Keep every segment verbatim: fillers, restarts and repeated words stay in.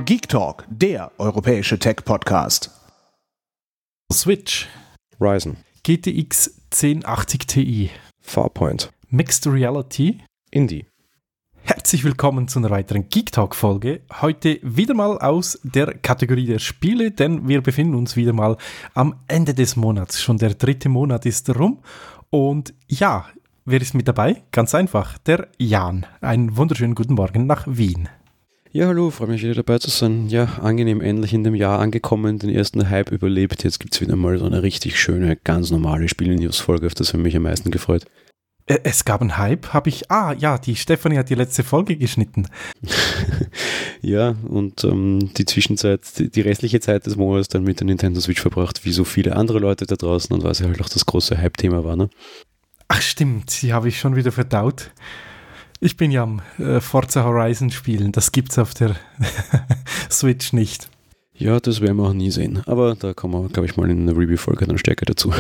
Geek Talk, der europäische Tech-Podcast. Switch, Ryzen, G T X zehn achtzig Ti, Farpoint, Mixed Reality, Indie. Herzlich willkommen zu einer weiteren Geek Talk Folge. Heute wieder mal aus der Kategorie der Spiele, denn wir befinden uns wieder mal am Ende des Monats. Schon der dritte Monat ist rum und ja, wer ist mit dabei? Ganz einfach, der Jan. Einen wunderschönen guten Morgen nach Wien. Ja, hallo, freue mich wieder dabei zu sein. Ja, angenehm, endlich in dem Jahr angekommen, den ersten Hype überlebt. Jetzt gibt es wieder mal so eine richtig schöne, ganz normale Spiele-News-Folge, auf das habe ich mich am meisten gefreut. Es gab einen Hype, habe ich, ah ja, die Stefanie hat die letzte Folge geschnitten. Ja, und ähm, die Zwischenzeit, die, die restliche Zeit des Monats dann mit der Nintendo Switch verbracht, wie so viele andere Leute da draußen, und was ja halt auch das große Hype-Thema war, ne? Ach stimmt, die habe ich schon wieder verdaut. Ich bin ja am äh, Forza Horizon spielen, das gibt's auf der Switch nicht. Ja, das werden wir auch nie sehen, aber da kommen wir, glaube ich, mal in einer Review-Folge dann stärker dazu.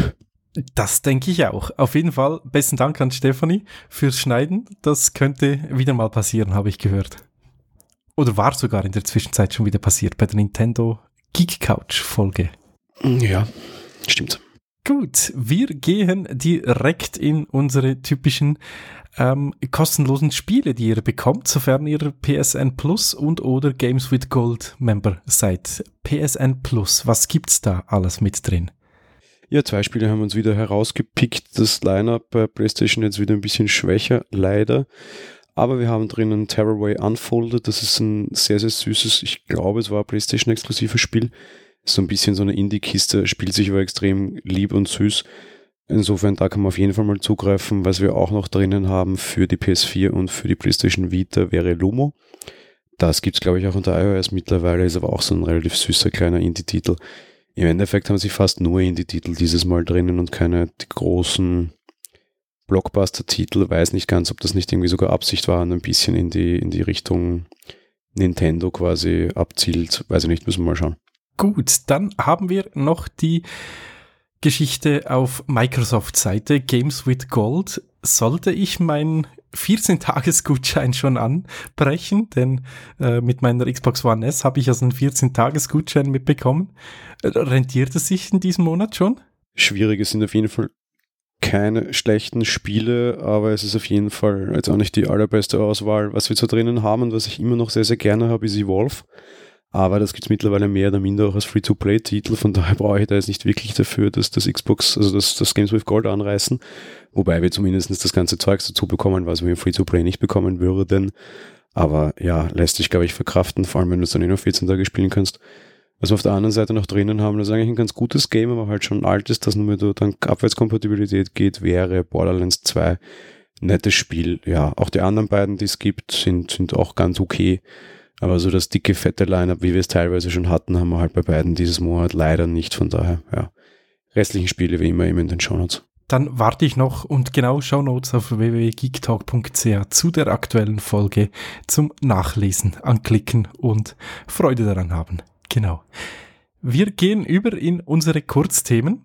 Das denke ich auch. Auf jeden Fall besten Dank an Stefanie fürs Schneiden. Das könnte wieder mal passieren, habe ich gehört. Oder war sogar in der Zwischenzeit schon wieder passiert bei der Nintendo Geek Couch Folge. Ja, stimmt. Gut, wir gehen direkt in unsere typischen ähm, kostenlosen Spiele, die ihr bekommt, sofern ihr P S N Plus und oder Games with Gold Member seid. P S N Plus, was gibt's da alles mit drin? Ja, zwei Spiele haben uns wieder herausgepickt. Das Line-Up bei PlayStation jetzt wieder ein bisschen schwächer, leider. Aber wir haben drinnen Tearaway Unfolded. Das ist ein sehr, sehr süßes, ich glaube, es war ein PlayStation-exklusives Spiel. So ein bisschen so eine Indie-Kiste, spielt sich aber extrem lieb und süß. Insofern, da kann man auf jeden Fall mal zugreifen. Was wir auch noch drinnen haben für die P S vier und für die PlayStation Vita wäre Lumo. Das gibt es, glaube ich, auch unter iOS mittlerweile, ist aber auch so ein relativ süßer kleiner Indie-Titel. Im Endeffekt haben sie fast nur Indie-Titel dieses Mal drinnen und keine die großen Blockbuster-Titel. Weiß nicht ganz, ob das nicht irgendwie sogar Absicht war und ein bisschen in die, in die Richtung Nintendo quasi abzielt. Weiß ich nicht, müssen wir mal schauen. Gut, dann haben wir noch die Geschichte auf Microsoft-Seite Games with Gold. Sollte ich meinen vierzehn-Tages-Gutschein schon anbrechen, denn äh, mit meiner Xbox One S habe ich also einen vierzehn-Tages-Gutschein mitbekommen. Rentiert es sich in diesem Monat schon? Schwierig, es sind auf jeden Fall keine schlechten Spiele, aber es ist auf jeden Fall jetzt auch nicht die allerbeste Auswahl. Was wir zwar drinnen haben und was ich immer noch sehr, sehr gerne habe, ist Evolve. Aber das gibt es mittlerweile mehr oder minder auch als Free-to-Play-Titel, von daher brauche ich da jetzt nicht wirklich dafür, dass das Xbox, also das, das Games with Gold anreißen, wobei wir zumindest das ganze Zeugs dazu bekommen, was wir im Free-to-Play nicht bekommen würden. Aber ja, lässt sich, glaube ich, verkraften, vor allem wenn du es dann eh noch vierzehn Tage spielen kannst. Was wir auf der anderen Seite noch drinnen haben, das ist eigentlich ein ganz gutes Game, aber halt schon alt ist, das nur mit dank Abwärtskompatibilität geht, wäre Borderlands zwei. Nettes Spiel. Ja, auch die anderen beiden, die es gibt, sind, sind auch ganz okay. Aber so das dicke, fette Line-Up, wie wir es teilweise schon hatten, haben wir halt bei beiden dieses Monat leider nicht. Von daher, ja, restlichen Spiele wie immer immer in den Shownotes. Dann warte ich noch und genau Shownotes auf w w w punkt geektalk punkt c h zu der aktuellen Folge zum Nachlesen, anklicken und Freude daran haben. Genau. Wir gehen über in unsere Kurzthemen.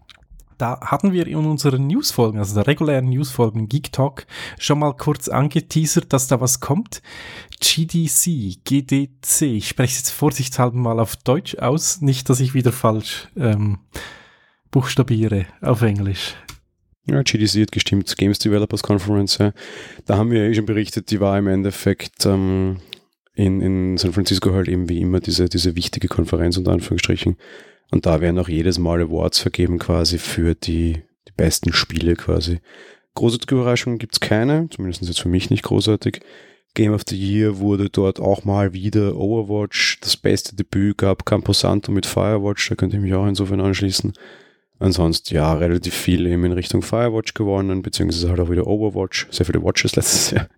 Da hatten wir in unseren Newsfolgen, also der regulären Newsfolgen Geek Talk, schon mal kurz angeteasert, dass da was kommt. G D C, G D C, ich spreche es jetzt vorsichtshalber mal auf Deutsch aus, nicht, dass ich wieder falsch ähm, buchstabiere auf Englisch. Ja, G D C hat gestimmt, Games Developers Conference, ja. Da haben wir ja eh schon berichtet, die war im Endeffekt ähm, in, in San Francisco halt eben wie immer diese, diese wichtige Konferenz unter Anführungsstrichen. Und da werden auch jedes Mal Awards vergeben quasi für die, die besten Spiele quasi. Großartige Überraschungen gibt es keine, zumindest jetzt für mich nicht großartig. Game of the Year wurde dort auch mal wieder Overwatch. Das beste Debüt gab Camposanto mit Firewatch, da könnte ich mich auch insofern anschließen. Ansonsten ja, relativ viel eben in Richtung Firewatch gewonnen, beziehungsweise halt auch wieder Overwatch. Sehr viele Watches letztes Jahr.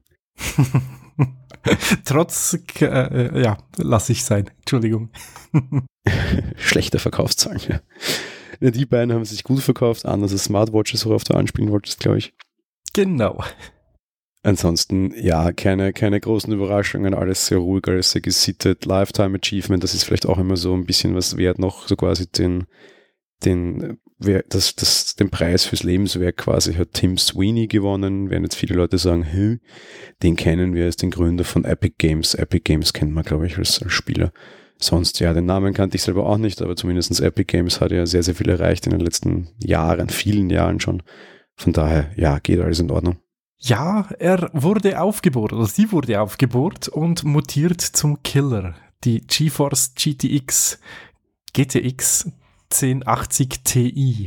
Trotz, äh, ja, lass ich sein. Entschuldigung. Schlechte Verkaufszahlen, ja. ja. Die beiden haben sich gut verkauft, anders als Smartwatches, worauf du anspielen wolltest, glaube ich. Genau. Ansonsten, ja, keine, keine großen Überraschungen, alles sehr ruhig, alles sehr gesittet. Lifetime Achievement, das ist vielleicht auch immer so ein bisschen was wert, noch so quasi den, den, wer, das, das, den Preis fürs Lebenswerk quasi hat Tim Sweeney gewonnen, werden jetzt viele Leute sagen, hm, den kennen wir als den Gründer von Epic Games. Epic Games kennt man, glaube ich, als, als Spieler. Sonst, ja, den Namen kannte ich selber auch nicht, aber zumindest Epic Games hat ja sehr, sehr viel erreicht in den letzten Jahren, vielen Jahren schon. Von daher, ja, geht alles in Ordnung. Ja, er wurde aufgebohrt, oder sie wurde aufgebohrt und mutiert zum Killer. Die GeForce G T X G T X zehn achtzig Ti.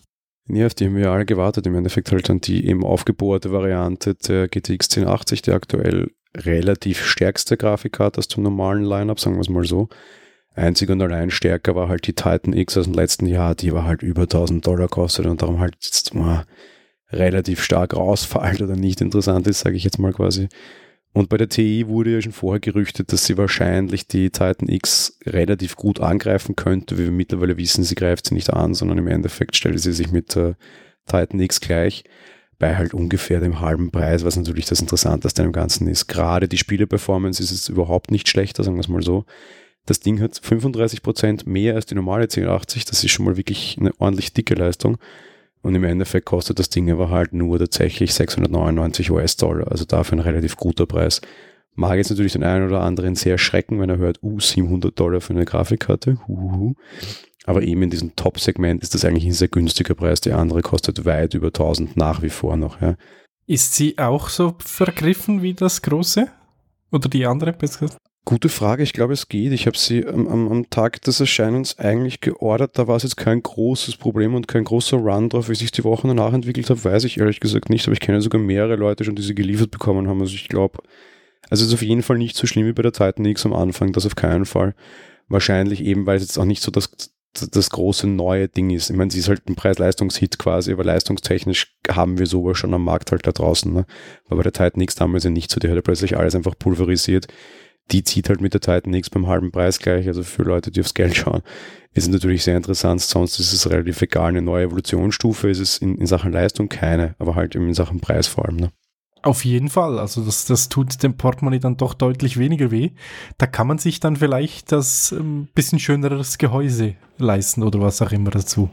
Ja, auf die haben wir alle gewartet. Im Endeffekt halt dann die eben aufgebohrte Variante der G T X zehn achtzig, die aktuell relativ stärkste Grafikkarte aus dem normalen Line-Up, sagen wir es mal so. Einzig und allein stärker war halt die Titan X aus dem letzten Jahr, die war halt über tausend Dollar kostet und darum halt jetzt mal relativ stark rausfällt oder nicht interessant ist, sage ich jetzt mal quasi. Und bei der T I wurde ja schon vorher gerüchtet, dass sie wahrscheinlich die Titan X relativ gut angreifen könnte. Wie wir mittlerweile wissen, sie greift sie nicht an, sondern im Endeffekt stellt sie sich mit der Titan X gleich, bei halt ungefähr dem halben Preis, was natürlich das Interessanteste an dem Ganzen ist. Gerade die Spieleperformance ist jetzt überhaupt nicht schlechter, sagen wir es mal so. Das Ding hat fünfunddreißig Prozent mehr als die normale zehn achtzig, das ist schon mal wirklich eine ordentlich dicke Leistung. Und im Endeffekt kostet das Ding aber halt nur tatsächlich sechshundertneunundneunzig US-Dollar, also dafür ein relativ guter Preis. Mag jetzt natürlich den einen oder anderen sehr schrecken, wenn er hört, uh, siebenhundert Dollar für eine Grafikkarte, huhuhu. Aber eben in diesem Top-Segment ist das eigentlich ein sehr günstiger Preis. Die andere kostet weit über tausend nach wie vor noch. Ja. Ist sie auch so vergriffen wie das große? Oder die andere? Gute Frage, ich glaube es geht. Ich habe sie am, am, am Tag des Erscheinens eigentlich geordert, da war es jetzt kein großes Problem und kein großer Run drauf. Wie sich die Wochen danach entwickelt hat, weiß ich ehrlich gesagt nicht, aber ich kenne sogar mehrere Leute schon, die sie geliefert bekommen haben. Also ich glaube, also es ist auf jeden Fall nicht so schlimm wie bei der Titan X am Anfang, das auf keinen Fall. Wahrscheinlich eben, weil es jetzt auch nicht so das, das große neue Ding ist. Ich meine, sie ist halt ein Preis-Leistungshit quasi, aber leistungstechnisch haben wir sowas schon am Markt halt da draußen. Ne? Aber bei der Titan X damals ja nicht so, die hat ja plötzlich alles einfach pulverisiert. Die zieht halt mit der Titan X beim halben Preis gleich, also für Leute, die aufs Geld schauen, ist es natürlich sehr interessant, sonst ist es relativ egal. Eine neue Evolutionsstufe ist es in, in Sachen Leistung keine, aber halt eben in Sachen Preis vor allem. Ne? Auf jeden Fall, also das, das tut dem Portemonnaie dann doch deutlich weniger weh. Da kann man sich dann vielleicht das ein bisschen schöneres Gehäuse leisten oder was auch immer dazu.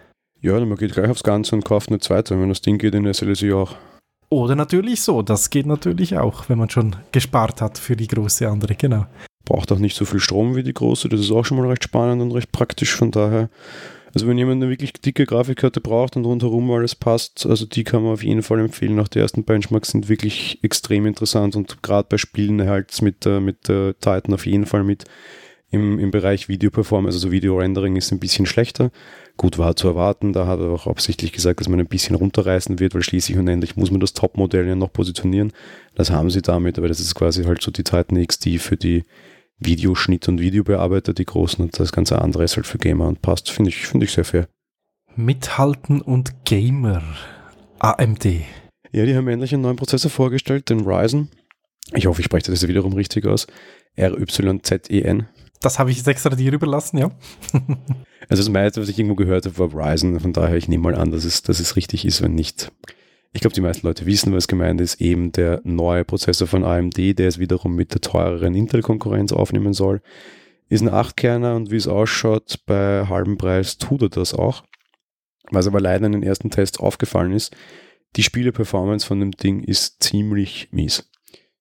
Ja, man geht gleich aufs Ganze und kauft eine zweite, wenn das Ding geht in der S L S I auch. Oder natürlich so, das geht natürlich auch, wenn man schon gespart hat für die große andere, genau. Braucht auch nicht so viel Strom wie die große, das ist auch schon mal recht spannend und recht praktisch, von daher. Also wenn jemand eine wirklich dicke Grafikkarte braucht und rundherum alles passt, also die kann man auf jeden Fall empfehlen. Auch die ersten Benchmarks sind wirklich extrem interessant und gerade bei Spielen halt mit, äh, mit äh, Titan auf jeden Fall mit. Im, im Bereich Video-Performance, also Video-Rendering ist ein bisschen schlechter. Gut, war zu erwarten, da hat er auch absichtlich gesagt, dass man ein bisschen runterreißen wird, weil schließlich und endlich muss man das Top-Modell ja noch positionieren. Das haben sie damit, aber das ist quasi halt so die Titan X, die für die Videoschnitt und Videobearbeiter, die großen, und das ganze andere ist halt für Gamer und passt, finde ich, finde ich sehr fair. Mithalten und Gamer, A M D. Ja, die haben endlich einen neuen Prozessor vorgestellt, den Ryzen. Ich hoffe, ich spreche das wiederum richtig aus. R Y Z E N. Das habe ich jetzt extra dir überlassen, ja. Also das meiste, was ich irgendwo gehört habe, war Ryzen. Von daher, ich nehme mal an, dass es, dass es richtig ist, wenn nicht. Ich glaube, die meisten Leute wissen, was gemeint ist. Eben der neue Prozessor von A M D, der es wiederum mit der teureren Intel-Konkurrenz aufnehmen soll. Ist ein acht-Kerner und wie es ausschaut, bei halbem Preis tut er das auch. Was aber leider in den ersten Tests aufgefallen ist, die Spiele-Performance von dem Ding ist ziemlich mies.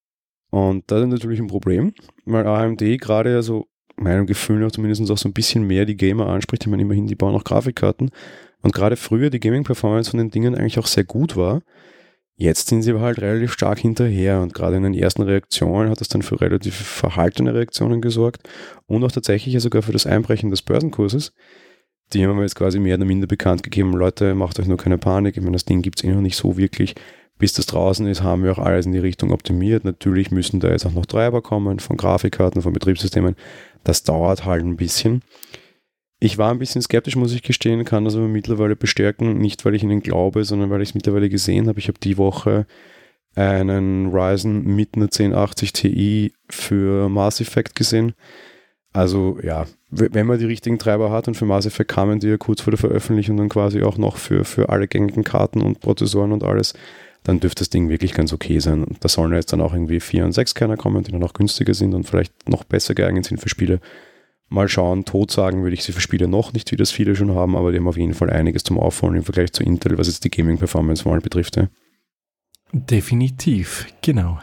Und das ist natürlich ein Problem, weil A M D gerade ja so meinem Gefühl nach zumindest auch so ein bisschen mehr die Gamer anspricht. Ich meine, immerhin, die bauen auch Grafikkarten. Und gerade früher die Gaming-Performance von den Dingen eigentlich auch sehr gut war. Jetzt sind sie aber halt relativ stark hinterher und gerade in den ersten Reaktionen hat das dann für relativ verhaltene Reaktionen gesorgt und auch tatsächlich ja sogar für das Einbrechen des Börsenkurses. Die haben wir jetzt quasi mehr oder minder bekannt gegeben. Leute, macht euch nur keine Panik. Ich meine, das Ding gibt es eh noch nicht so wirklich. Bis das draußen ist, haben wir auch alles in die Richtung optimiert. Natürlich müssen da jetzt auch noch Treiber kommen von Grafikkarten, von Betriebssystemen. Das dauert halt ein bisschen. Ich war ein bisschen skeptisch, muss ich gestehen, kann das aber mittlerweile bestärken. Nicht, weil ich ihnen glaube, sondern weil ich es mittlerweile gesehen habe. Ich habe die Woche einen Ryzen mit einer zehn achtzig Ti für Mass Effect gesehen. Also ja, wenn man die richtigen Treiber hat und für Mass Effect kamen die ja kurz vor der Veröffentlichung dann quasi auch noch für, für alle gängigen Karten und Prozessoren und alles, dann dürfte das Ding wirklich ganz okay sein. Und da sollen jetzt dann auch irgendwie vier und sechs Kerner kommen, die dann auch günstiger sind und vielleicht noch besser geeignet sind für Spiele. Mal schauen, tot sagen würde ich sie für Spiele noch nicht, wie das viele schon haben, aber die haben auf jeden Fall einiges zum Aufholen im Vergleich zu Intel, was jetzt die Gaming-Performance mal betrifft. Ja. Definitiv, genau.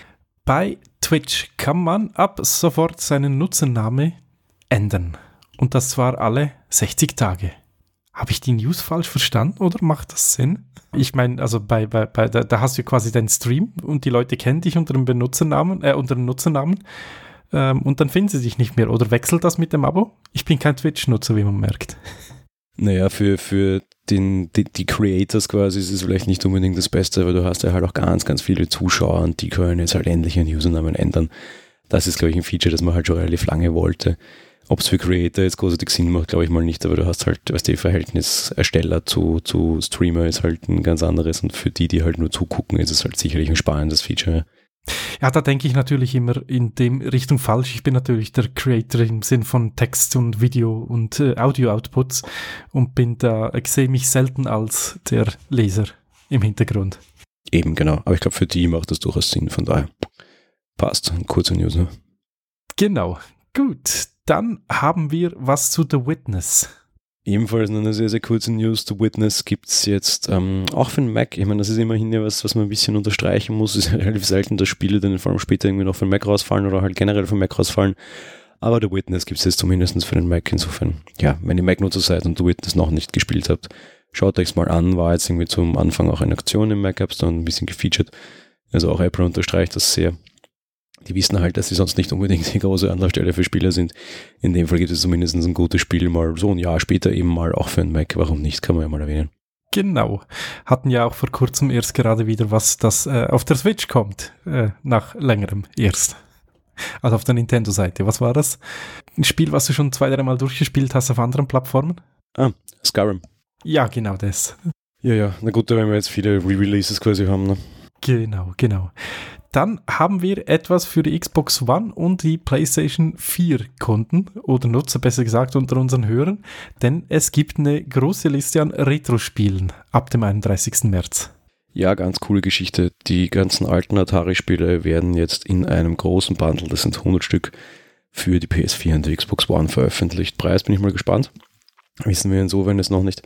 Bei Twitch kann man ab sofort seinen Nutzername ändern. Und das zwar alle sechzig Tage. Habe ich die News falsch verstanden oder macht das Sinn? Ich meine, also bei, bei, bei da, da hast du quasi deinen Stream und die Leute kennen dich unter dem Benutzernamen, äh, unter dem Nutzernamen ähm, und dann finden sie dich nicht mehr. Oder wechselt das mit dem Abo? Ich bin kein Twitch-Nutzer, wie man merkt. Naja, für, für den, die, die Creators quasi ist es vielleicht nicht unbedingt das Beste, aber du hast ja halt auch ganz, ganz viele Zuschauer und die können jetzt halt endlich ihren Usernamen ändern. Das ist, glaube ich, ein Feature, das man halt schon relativ lange wollte. Ob es für Creator jetzt großartig Sinn macht, glaube ich mal nicht, aber du hast halt, weißt du, Verhältnis Ersteller zu, zu Streamer ist halt ein ganz anderes und für die, die halt nur zugucken, ist es halt sicherlich ein spannendes Feature. Ja, da denke ich natürlich immer in dem Richtung falsch. Ich bin natürlich der Creator im Sinn von Text und Video und äh, Audio-Outputs und bin da, ich sehe mich selten als der Leser im Hintergrund. Eben, genau. Aber ich glaube, für die macht das durchaus Sinn, von daher passt. Kurze News, ne? Genau. Gut. Dann haben wir was zu The Witness. Ebenfalls eine sehr, sehr kurze News. The Witness gibt es jetzt ähm, auch für den Mac. Ich meine, das ist immerhin ja was, was man ein bisschen unterstreichen muss. Es ist relativ selten, dass Spiele dann vor allem später irgendwie noch für den Mac rausfallen oder halt generell für den Mac rausfallen. Aber The Witness gibt es jetzt zumindest für den Mac. Insofern, ja, wenn ihr Mac-Nutzer seid und The Witness noch nicht gespielt habt, schaut euch es mal an. War jetzt irgendwie zum Anfang auch eine Aktion im Mac, hab's dann ein bisschen gefeatured. Also auch Apple unterstreicht das sehr. Die wissen halt, dass sie sonst nicht unbedingt die große Anlaufstelle für Spieler sind. In dem Fall gibt es zumindest ein gutes Spiel, mal so ein Jahr später eben mal auch für einen Mac. Warum nicht, kann man ja mal erwähnen. Genau. Hatten ja auch vor kurzem erst gerade wieder was, das äh, auf der Switch kommt. Äh, nach längerem erst. Also auf der Nintendo-Seite. Was war das? Ein Spiel, was du schon zwei, drei Mal durchgespielt hast auf anderen Plattformen? Ah, Skyrim. Ja, genau das. Ja, ja. Na gut, wenn wir jetzt viele Re-Releases quasi haben, ne? Genau, genau. Dann haben wir etwas für die Xbox One und die PlayStation vier Kunden oder Nutzer, besser gesagt, unter unseren Hörern, denn es gibt eine große Liste an Retro-Spielen ab dem einunddreißigsten März. Ja, ganz coole Geschichte. Die ganzen alten Atari-Spiele werden jetzt in einem großen Bundle, das sind hundert Stück, für die P S vier und die Xbox One veröffentlicht. Preis bin ich mal gespannt. Wissen wir insofern jetzt noch nicht.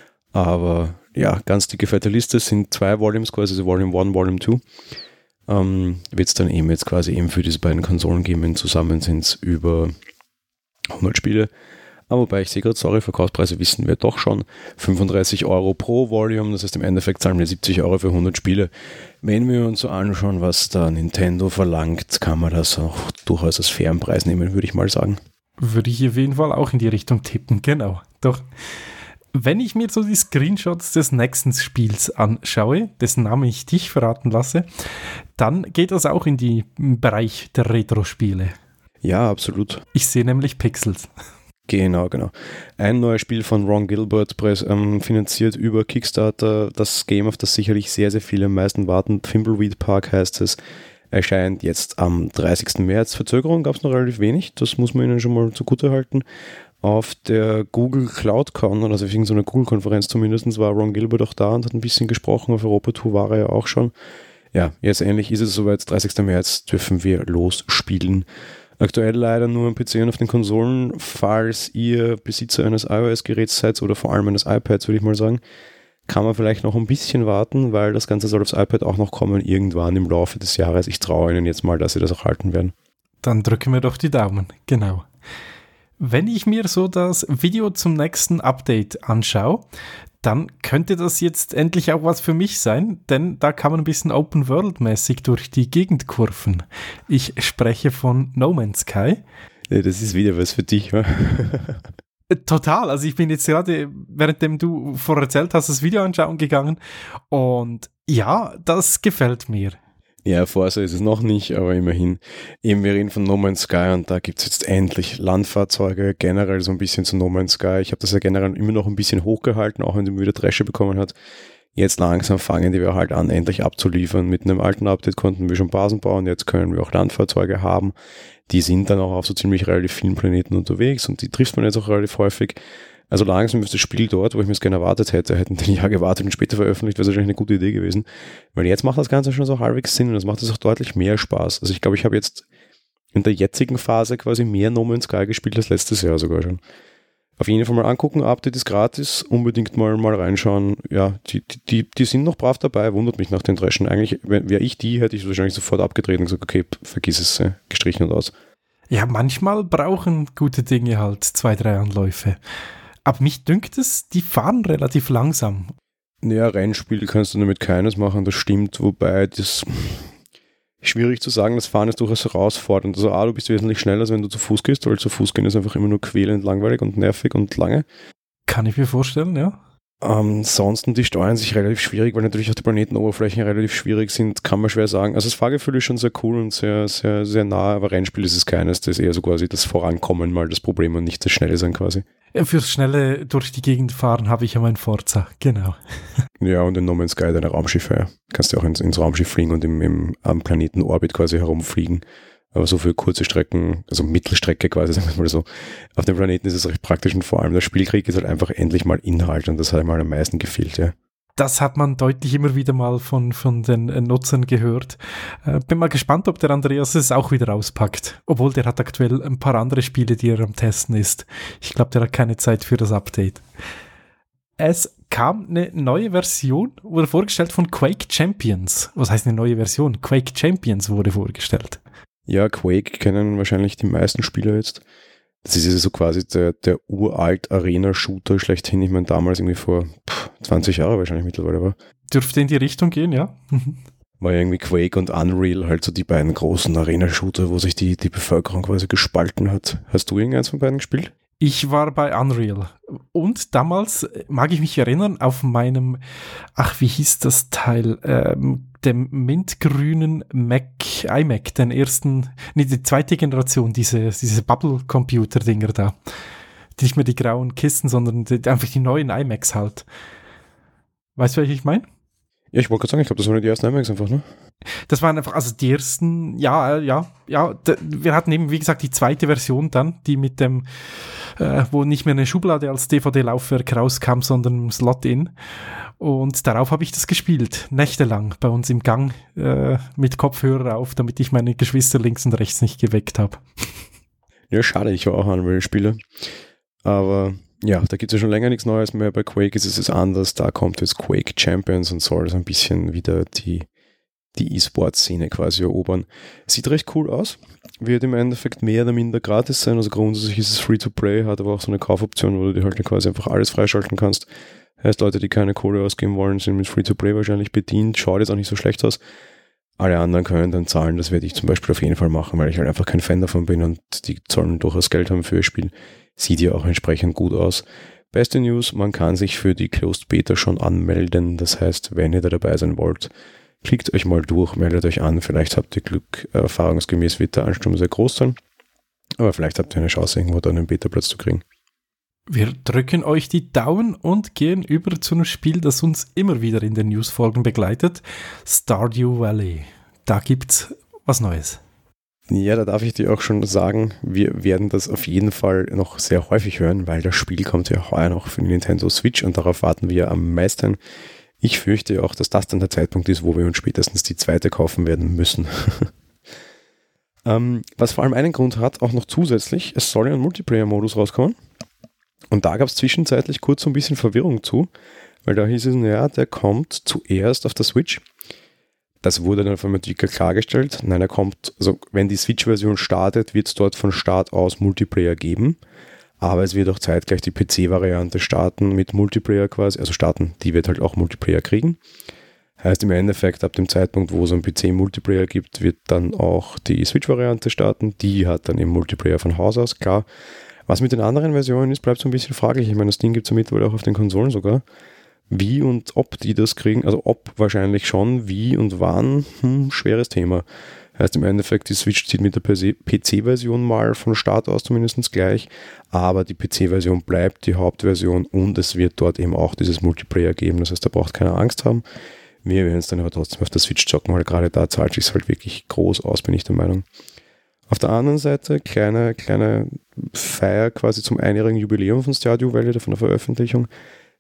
Aber ja, ganz dicke fette Liste, sind zwei Volumes quasi, also Volume eins, Volume zwei. Ähm, wird es dann eben jetzt quasi eben für diese beiden Konsolen geben. Zusammen sind es über hundert Spiele. Aber wobei ich sehe gerade, sorry, Verkaufspreise wissen wir doch schon. fünfunddreißig Euro pro Volume, das heißt im Endeffekt zahlen wir siebzig Euro für hundert Spiele. Wenn wir uns so anschauen, was da Nintendo verlangt, kann man das auch durchaus als fairen Preis nehmen, würde ich mal sagen. Würde ich auf jeden Fall auch in die Richtung tippen, genau. Doch wenn ich mir so die Screenshots des nächsten Spiels anschaue, dessen Name ich dich verraten lasse, dann geht das auch in den Bereich der Retro-Spiele. Ja, absolut. Ich sehe nämlich Pixels. Genau, genau. Ein neues Spiel von Ron Gilbert, ähm, finanziert über Kickstarter. Das Game, auf das sicherlich sehr, sehr viele am meisten warten. Thimbleweed Park heißt es. Erscheint jetzt am dreißigsten März. Verzögerung gab es noch relativ wenig. Das muss man ihnen schon mal zugute halten. Auf der Google CloudCon, also auf irgendeiner Google-Konferenz zumindest, war Ron Gilbert auch da und hat ein bisschen gesprochen. Auf Europa-Tour war er ja auch schon. Ja, jetzt ähnlich ist es soweit. dreißigsten März dürfen wir losspielen. Aktuell leider nur am P C und auf den Konsolen. Falls ihr Besitzer eines iOS-Geräts seid oder vor allem eines iPads, würde ich mal sagen, kann man vielleicht noch ein bisschen warten, weil das Ganze soll aufs iPad auch noch kommen, irgendwann im Laufe des Jahres. Ich traue Ihnen jetzt mal, dass Sie das auch halten werden. Dann drücken wir doch die Daumen, genau. Wenn ich mir so das Video zum nächsten Update anschaue, dann könnte das jetzt endlich auch was für mich sein, denn da kann man ein bisschen Open-World-mäßig durch die Gegend kurven. Ich spreche von No Man's Sky. Ja, das ist wieder was für dich, wa? Total, also ich bin jetzt gerade, währenddem du vorher erzählt hast, das Video anschauen gegangen und ja, das gefällt mir. Ja, Forza ist es noch nicht, aber immerhin. Eben, wir reden von No Man's Sky und da gibt es jetzt endlich Landfahrzeuge, generell so ein bisschen zu No Man's Sky. Ich habe das ja generell immer noch ein bisschen hochgehalten, auch wenn du wieder Dresche bekommen hat. Jetzt langsam fangen die wir halt an, endlich abzuliefern. Mit einem alten Update konnten wir schon Basen bauen, jetzt können wir auch Landfahrzeuge haben. Die sind dann auch auf so ziemlich relativ vielen Planeten unterwegs und die trifft man jetzt auch relativ häufig. Also langsam ist das Spiel dort, wo ich mir es gerne erwartet hätte, hätten die ein Jahr gewartet und später veröffentlicht, wäre es wahrscheinlich eine gute Idee gewesen. Weil jetzt macht das Ganze schon so halbwegs Sinn und das macht es auch deutlich mehr Spaß. Also ich glaube, ich habe jetzt in der jetzigen Phase quasi mehr No Man's Sky gespielt als letztes Jahr sogar schon. Auf jeden Fall mal angucken, Update ist gratis, unbedingt mal, mal reinschauen. Ja, die, die, die sind noch brav dabei, wundert mich nach den Dreschen. Eigentlich, wäre ich die, hätte ich wahrscheinlich sofort abgedreht und gesagt, okay, vergiss es, äh, gestrichen und aus. Ja, manchmal brauchen gute Dinge halt zwei, drei Anläufe. Aber mich dünkt es, die fahren relativ langsam. Naja, Rennspiel kannst du damit keines machen, das stimmt, wobei das schwierig zu sagen, das Fahren ist durchaus herausfordernd. Also A, du bist wesentlich schneller, als wenn du zu Fuß gehst, weil zu Fuß gehen ist einfach immer nur quälend, langweilig und nervig und lange. Kann ich mir vorstellen, ja. Ansonsten, die steuern sich relativ schwierig, weil natürlich auch die Planetenoberflächen relativ schwierig sind, kann man schwer sagen. Also das Fahrgefühl ist schon sehr cool und sehr, sehr, sehr nah, aber Rennspiel ist es keines, das ist eher so quasi das Vorankommen mal das Problem und nicht das Schnelle sein quasi. Ja, fürs schnelle durch die Gegend fahren habe ich ja mein Forza, genau. Ja, und in No Man's Sky deine Raumschiffe, ja. Kannst du auch ins, ins Raumschiff fliegen und im, im, am Planetenorbit quasi herumfliegen. Aber so für kurze Strecken, also Mittelstrecke quasi, sagen wir mal so, auf dem Planeten ist es recht praktisch und vor allem der Spielkrieg ist halt einfach endlich mal Inhalt und das hat mal am meisten gefehlt, ja. Das hat man deutlich immer wieder mal von, von den äh, Nutzern gehört. Äh, bin mal gespannt, ob der Andreas es auch wieder auspackt. Obwohl, der hat aktuell ein paar andere Spiele, die er am Testen ist. Ich glaube, der hat keine Zeit für das Update. Es kam eine neue Version, wurde vorgestellt von Quake Champions. Was heißt eine neue Version? Quake Champions wurde vorgestellt. Ja, Quake kennen wahrscheinlich die meisten Spieler jetzt. Das ist ja so quasi der, der uralt Arena-Shooter schlechthin. Ich meine, damals irgendwie vor pff, zwanzig Jahren wahrscheinlich mittlerweile war. Dürfte in die Richtung gehen, ja. War ja irgendwie Quake und Unreal halt so die beiden großen Arena-Shooter, wo sich die, die Bevölkerung quasi gespalten hat. Hast du irgendeins von beiden gespielt? Ich war bei Unreal und damals, mag ich mich erinnern, auf meinem, ach, wie hieß das Teil, ähm, dem mintgrünen Mac, iMac, den ersten, nee, die zweite Generation, diese, diese Bubble-Computer-Dinger da. Nicht mehr die grauen Kisten, sondern die, einfach die neuen iMacs halt. Weißt du, was ich meine? Ja, ich wollte gerade sagen, ich glaube, das waren die ersten iMacs einfach, ne? Das waren einfach, also die ersten, ja, ja, ja, d- wir hatten eben, wie gesagt, die zweite Version dann, die mit dem, äh, wo nicht mehr eine Schublade als D V D-Laufwerk rauskam, sondern Slot-In. Und darauf habe ich das gespielt, nächtelang, bei uns im Gang, äh, mit Kopfhörer auf, damit ich meine Geschwister links und rechts nicht geweckt habe. Ja, schade, ich war auch Unreal-Spieler. Aber ja, da gibt es ja schon länger nichts Neues mehr. Bei Quake ist es anders. Da kommt jetzt Quake Champions und soll so ein bisschen wieder die, die E-Sport-Szene quasi erobern. Sieht recht cool aus. Wird im Endeffekt mehr oder minder gratis sein. Also grundsätzlich ist es Free-to-Play, hat aber auch so eine Kaufoption, wo du dir halt quasi einfach alles freischalten kannst. Heißt, Leute, die keine Kohle ausgeben wollen, sind mit Free-to-Play wahrscheinlich bedient. Schaut jetzt auch nicht so schlecht aus. Alle anderen können dann zahlen. Das werde ich zum Beispiel auf jeden Fall machen, weil ich halt einfach kein Fan davon bin und die sollen durchaus Geld haben für ihr Spiel. Sieht ja auch entsprechend gut aus. Beste News, man kann sich für die Closed Beta schon anmelden. Das heißt, wenn ihr da dabei sein wollt, klickt euch mal durch, meldet euch an. Vielleicht habt ihr Glück, erfahrungsgemäß wird der Ansturm sehr groß sein. Aber vielleicht habt ihr eine Chance, irgendwo da einen Beta-Platz zu kriegen. Wir drücken euch die Daumen und gehen über zu einem Spiel, das uns immer wieder in den Newsfolgen begleitet. Stardew Valley. Da gibt's was Neues. Ja, da darf ich dir auch schon sagen, wir werden das auf jeden Fall noch sehr häufig hören, weil das Spiel kommt ja heuer noch für die Nintendo Switch und darauf warten wir am meisten. Ich fürchte auch, dass das dann der Zeitpunkt ist, wo wir uns spätestens die zweite kaufen werden müssen. ähm, was vor allem einen Grund hat, auch noch zusätzlich, es soll ja ein Multiplayer-Modus rauskommen. Und da gab es zwischenzeitlich kurz so ein bisschen Verwirrung zu, weil da hieß es, naja, der kommt zuerst auf der Switch. Das wurde dann von Entwickler klargestellt. Nein, er kommt, also wenn die Switch-Version startet, wird es dort von Start aus Multiplayer geben. Aber es wird auch zeitgleich die P C-Variante starten mit Multiplayer quasi, also starten, die wird halt auch Multiplayer kriegen. Heißt im Endeffekt, ab dem Zeitpunkt, wo es einen P C-Multiplayer gibt, wird dann auch die Switch-Variante starten. Die hat dann eben Multiplayer von Haus aus, klar. Was mit den anderen Versionen ist, bleibt so ein bisschen fraglich. Ich meine, das Ding gibt es ja mittlerweile auch auf den Konsolen sogar. Wie und ob die das kriegen, also ob wahrscheinlich schon, wie und wann, hm, schweres Thema. Heißt im Endeffekt, die Switch zieht mit der P C-Version mal von Start aus zumindest gleich, aber die P C-Version bleibt die Hauptversion und es wird dort eben auch dieses Multiplayer geben. Das heißt, da braucht keiner Angst haben. Wir werden es dann aber trotzdem auf der Switch zocken, weil gerade da zahlt sich halt wirklich groß aus, bin ich der Meinung. Auf der anderen Seite, kleine, kleine Feier quasi zum einjährigen Jubiläum von Stardew Valley, von der Veröffentlichung.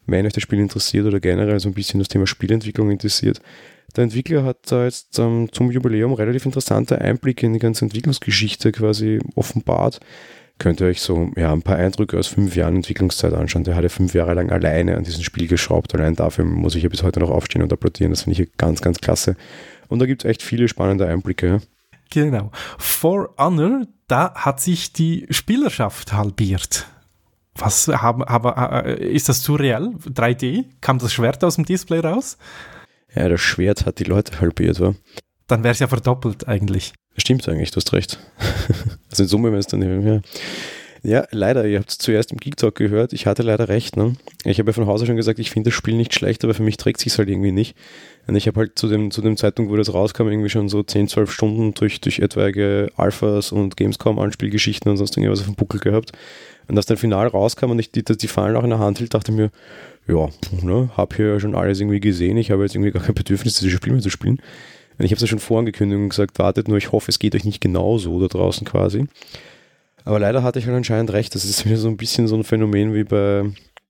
wenn euch das Spiel interessiert oder generell so ein bisschen das Thema Spielentwicklung interessiert. Der Entwickler hat da jetzt ähm, zum Jubiläum relativ interessante Einblicke in die ganze Entwicklungsgeschichte quasi offenbart. Könnt ihr euch so ja, ein paar Eindrücke aus fünf Jahren Entwicklungszeit anschauen. Der hat ja fünf Jahre lang alleine an diesem Spiel geschraubt. Allein dafür muss ich ja bis heute noch aufstehen und applaudieren. Das finde ich ganz, ganz klasse. Und da gibt es echt viele spannende Einblicke. Ja. Genau. For Honor, da hat sich die Spielerschaft halbiert. Was haben, aber ist das zu real? drei D? Kam das Schwert aus dem Display raus? Ja, das Schwert hat die Leute halbiert, wa? Dann wäre es ja verdoppelt eigentlich. Stimmt eigentlich, du hast recht. Also in Summe wäre es dann ja. Ja, leider, ihr habt es zuerst im Geek Talk gehört, ich hatte leider recht. Ne? Ich habe ja von Hause schon gesagt, ich finde das Spiel nicht schlecht, aber für mich trägt es sich halt irgendwie nicht. Und ich habe halt zu dem, zu dem Zeitpunkt, wo das rauskam, irgendwie schon so zehn, zwölf Stunden durch, durch etwaige Alphas und Gamescom-Anspielgeschichten und sonst irgendwas auf dem Buckel gehabt. Und als dann final rauskam und ich die, die Fallen auch in der Hand hielt, dachte ich mir, ja, ne, habe hier schon alles irgendwie gesehen, ich habe jetzt irgendwie gar kein Bedürfnis, dieses Spiel mehr zu spielen. Und ich habe es ja schon vorangekündigt und gesagt, wartet nur, ich hoffe, es geht euch nicht genauso da draußen quasi. Aber leider hatte ich halt anscheinend recht, das ist wieder so ein bisschen so ein Phänomen wie bei,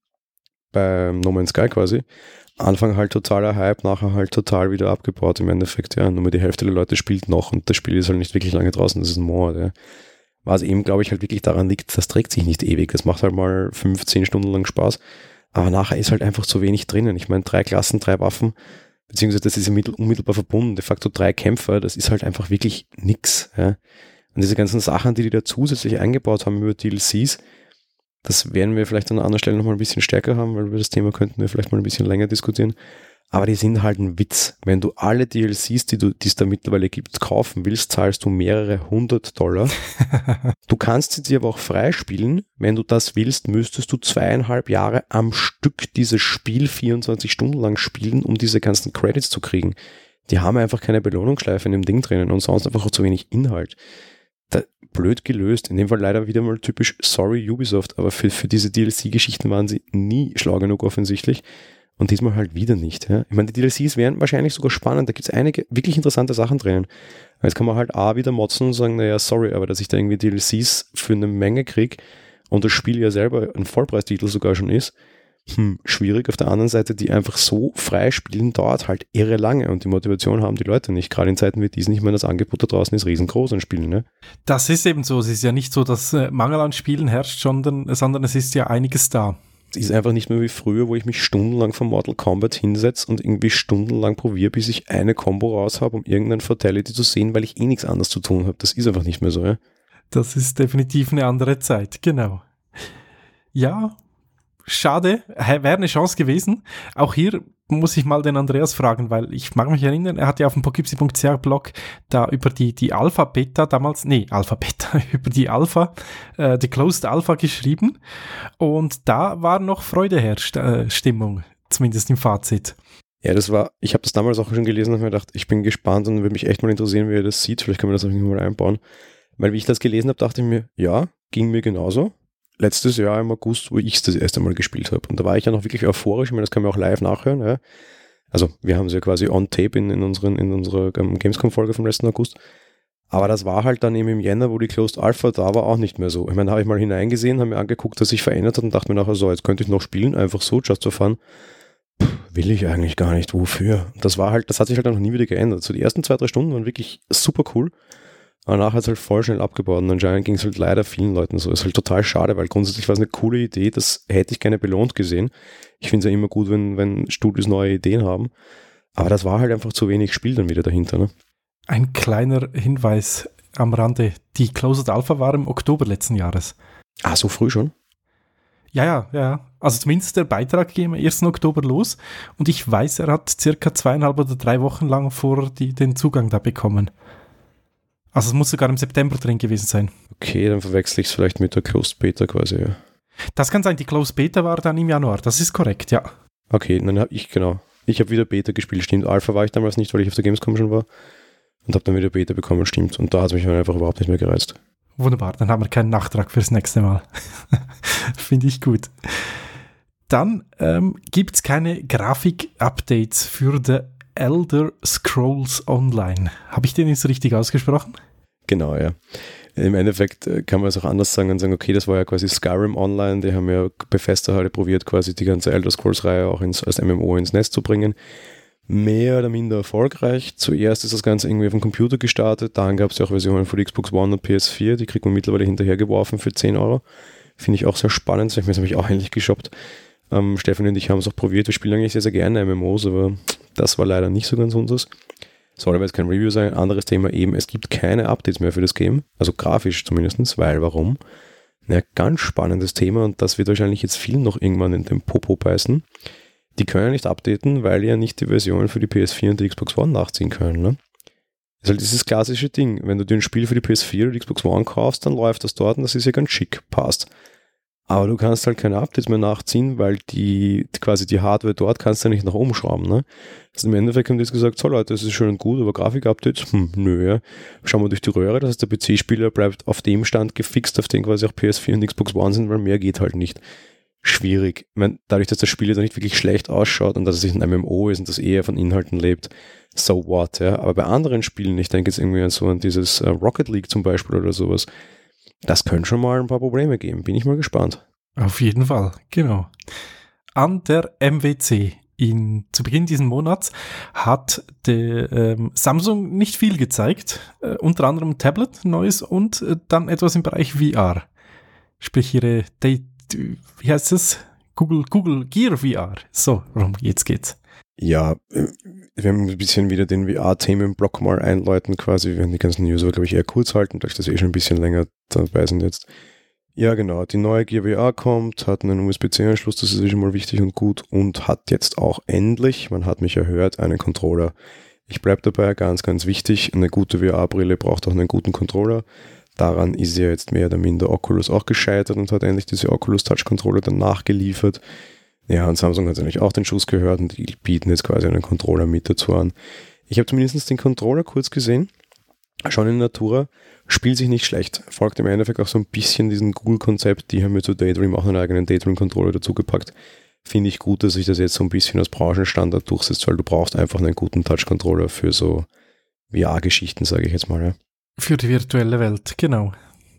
bei No Man's Sky quasi. Anfang halt totaler Hype, nachher halt total wieder abgebaut im Endeffekt, ja. Nur mehr die Hälfte der Leute spielt noch und das Spiel ist halt nicht wirklich lange draußen, das ist ein Mord, ja. Was eben, glaube ich, halt wirklich daran liegt, das trägt sich nicht ewig. Das macht halt mal fünf, zehn Stunden lang Spaß. Aber nachher ist halt einfach zu wenig drinnen. Ich meine, drei Klassen, drei Waffen, beziehungsweise das ist ja unmittelbar verbunden. De facto drei Kämpfer, das ist halt einfach wirklich nix, ja. Und diese ganzen Sachen, die die da zusätzlich eingebaut haben über D L Cs, das werden wir vielleicht an einer anderen Stelle nochmal ein bisschen stärker haben, weil über das Thema könnten wir vielleicht mal ein bisschen länger diskutieren. Aber die sind halt ein Witz. Wenn du alle D L Cs, die du, die es da mittlerweile gibt, kaufen willst, zahlst du mehrere hundert Dollar. Du kannst sie dir aber auch freispielen. Wenn du das willst, müsstest du zweieinhalb Jahre am Stück dieses Spiel vierundzwanzig Stunden lang spielen, um diese ganzen Credits zu kriegen. Die haben einfach keine Belohnungsschleife in dem Ding drinnen und sonst einfach auch zu wenig Inhalt. Da, blöd gelöst. In dem Fall leider wieder mal typisch sorry Ubisoft, aber für, für diese D L C-Geschichten waren sie nie schlau genug offensichtlich. Und diesmal halt wieder nicht. Ja. Ich meine, die D L Cs wären wahrscheinlich sogar spannend. Da gibt es einige wirklich interessante Sachen drinnen. Jetzt kann man halt A wieder motzen und sagen, naja, sorry, aber dass ich da irgendwie D L Cs für eine Menge kriege und das Spiel ja selber ein Vollpreistitel sogar schon ist, hm, schwierig. Auf der anderen Seite, die einfach so frei spielen, dauert halt irre lange und die Motivation haben die Leute nicht. Gerade in Zeiten wie diesen, ich meine, das Angebot da draußen ist riesengroß an Spielen. Ne? Das ist eben so. Es ist ja nicht so, dass äh, Mangel an Spielen herrscht, sondern, sondern es ist ja einiges da. Es ist einfach nicht mehr wie früher, wo ich mich stundenlang von Mortal Kombat hinsetze und irgendwie stundenlang probiere, bis ich eine Combo raus habe, um irgendein Fatality zu sehen, weil ich eh nichts anderes zu tun habe. Das ist einfach nicht mehr so, ja. Das ist definitiv eine andere Zeit, genau. Ja, schade, wäre eine Chance gewesen. Auch hier muss ich mal den Andreas fragen, weil ich mag mich erinnern, er hat ja auf dem Poughkeepsie Punkt c h Blog da über die, die Alpha-Beta damals, nee, Alpha-Beta, über die Alpha, äh, die Closed Alpha geschrieben und da war noch Freudeherr-Stimmung, zumindest im Fazit. Ja, das war, ich habe das damals auch schon gelesen und habe mir gedacht, ich bin gespannt und würde mich echt mal interessieren, wie er das sieht, vielleicht können wir das auch irgendwann mal einbauen, weil wie ich das gelesen habe, dachte ich mir, ja, ging mir genauso. Letztes Jahr im August, wo ich es das erste Mal gespielt habe. Und da war ich ja noch wirklich euphorisch. Ich meine, das kann man auch live nachhören. Ja. Also wir haben es ja quasi on tape in, in, unseren, in unserer Gamescom-Folge vom letzten August. Aber das war halt dann eben im Jänner, wo die Closed Alpha da war, auch nicht mehr so. Ich meine, habe ich mal hineingesehen, habe mir angeguckt, dass sich verändert hat und dachte mir nachher so, jetzt könnte ich noch spielen, einfach so, just for fun. Puh, will ich eigentlich gar nicht, wofür? Das war halt, das hat sich halt dann noch nie wieder geändert. So die ersten zwei, drei Stunden waren wirklich super cool. Aber nachher hat es halt voll schnell abgebaut und anscheinend ging es halt leider vielen Leuten so. Ist halt total schade, weil grundsätzlich war es eine coole Idee, das hätte ich gerne belohnt gesehen. Ich finde es ja immer gut, wenn, wenn Studios neue Ideen haben. Aber das war halt einfach zu wenig Spiel dann wieder dahinter. Ne? Ein kleiner Hinweis am Rande. Die Closed Alpha war im Oktober letzten Jahres. Ah, so früh schon? Ja, ja, ja. Also zumindest der Beitrag ging am ersten Oktober los und ich weiß, er hat circa zweieinhalb oder drei Wochen lang vor die, den Zugang da bekommen. Also es muss sogar im September drin gewesen sein. Okay, dann verwechsel ich es vielleicht mit der Closed Beta quasi, ja. Das kann sein, die Closed Beta war dann im Januar, das ist korrekt, ja. Okay, dann habe ich, genau. Ich habe wieder Beta gespielt, stimmt. Alpha war ich damals nicht, weil ich auf der Gamescom schon war. Und habe dann wieder Beta bekommen, stimmt. Und da hat es mich einfach überhaupt nicht mehr gereizt. Wunderbar, dann haben wir keinen Nachtrag fürs nächste Mal. Finde ich gut. Dann ähm, gibt es keine Grafik-Updates für The Elder Scrolls Online. Habe ich den jetzt richtig ausgesprochen? Genau, ja. Im Endeffekt kann man es auch anders sagen und sagen, okay, das war ja quasi Skyrim Online, die haben ja Bethesda halt probiert, quasi die ganze Elder Scrolls-Reihe auch ins, als M M O ins Netz zu bringen. Mehr oder minder erfolgreich. Zuerst ist das Ganze irgendwie auf dem Computer gestartet, dann gab es ja auch Versionen für die Xbox One und P S vier, die kriegt man mittlerweile hinterhergeworfen für zehn Euro. Finde ich auch sehr spannend, das habe ich mir auch endlich geshoppt. Ähm, Stefan und ich haben es auch probiert, wir spielen eigentlich sehr, sehr gerne M M Os, aber das war leider nicht so ganz unseres. Soll aber jetzt kein Review sein. Anderes Thema eben, es gibt keine Updates mehr für das Game, also grafisch zumindest, weil warum? Ein ganz spannendes Thema und das wird wahrscheinlich jetzt vielen noch irgendwann in den Popo beißen. Die können nicht updaten, weil ja nicht die Versionen für die P S vier und die Xbox One nachziehen können. Ne? Das ist halt dieses klassische Ding, wenn du dir ein Spiel für die P S vier oder die Xbox One kaufst, dann läuft das dort und das ist ja ganz schick, passt. Aber du kannst halt keine Updates mehr nachziehen, weil die quasi die Hardware dort kannst du nicht nach oben schrauben. Ne? Also im Endeffekt haben die jetzt gesagt, so Leute, das ist schön und gut, aber Grafik-Updates, hm, nö, ja. Schauen wir durch die Röhre, das heißt der P C-Spieler bleibt auf dem Stand gefixt, auf dem quasi auch P S vier und Xbox One sind, weil mehr geht halt nicht. Schwierig. Ich meine, dadurch, dass das Spiel jetzt nicht wirklich schlecht ausschaut und dass es sich ein M M O ist und das eher von Inhalten lebt, so what, ja. Aber bei anderen Spielen, ich denke jetzt irgendwie an so an dieses uh, Rocket League zum Beispiel oder sowas, das könnte schon mal ein paar Probleme geben. Bin ich mal gespannt. Auf jeden Fall, genau. An der M W C in, zu Beginn dieses Monats hat der ähm, Samsung nicht viel gezeigt, äh, unter anderem Tablet, Neues und äh, dann etwas im Bereich V R. Sprich ihre, Date, wie heißt es? Google, Google Gear V R. So, jetzt geht's. Ja, wir haben ein bisschen wieder den V R-Themenblock mal einläuten quasi. Wir werden die ganzen News, glaube ich, eher kurz halten, da ich das eh schon ein bisschen länger dabei sind jetzt. Ja, genau. Die neue Gear V R kommt, hat einen U S B C Anschluss, das ist schon mal wichtig und gut und hat jetzt auch endlich, man hat mich erhört, einen Controller. Ich bleibe dabei, ganz, ganz wichtig, eine gute V R-Brille braucht auch einen guten Controller. Daran ist ja jetzt mehr oder minder Oculus auch gescheitert und hat endlich diese Oculus Touch Controller dann nachgeliefert. Ja, und Samsung hat eigentlich auch den Schuss gehört und die bieten jetzt quasi einen Controller mit dazu an. Ich habe zumindest den Controller kurz gesehen, schon in Natura, spielt sich nicht schlecht. Folgt im Endeffekt auch so ein bisschen diesem Google-Konzept, die haben mir zu Daydream auch einen eigenen Daydream-Controller dazu gepackt. Finde ich gut, dass sich das jetzt so ein bisschen als Branchenstandard durchsetzt, weil du brauchst einfach einen guten Touch-Controller für so V R-Geschichten, sage ich jetzt mal. Ja. Für die virtuelle Welt, genau.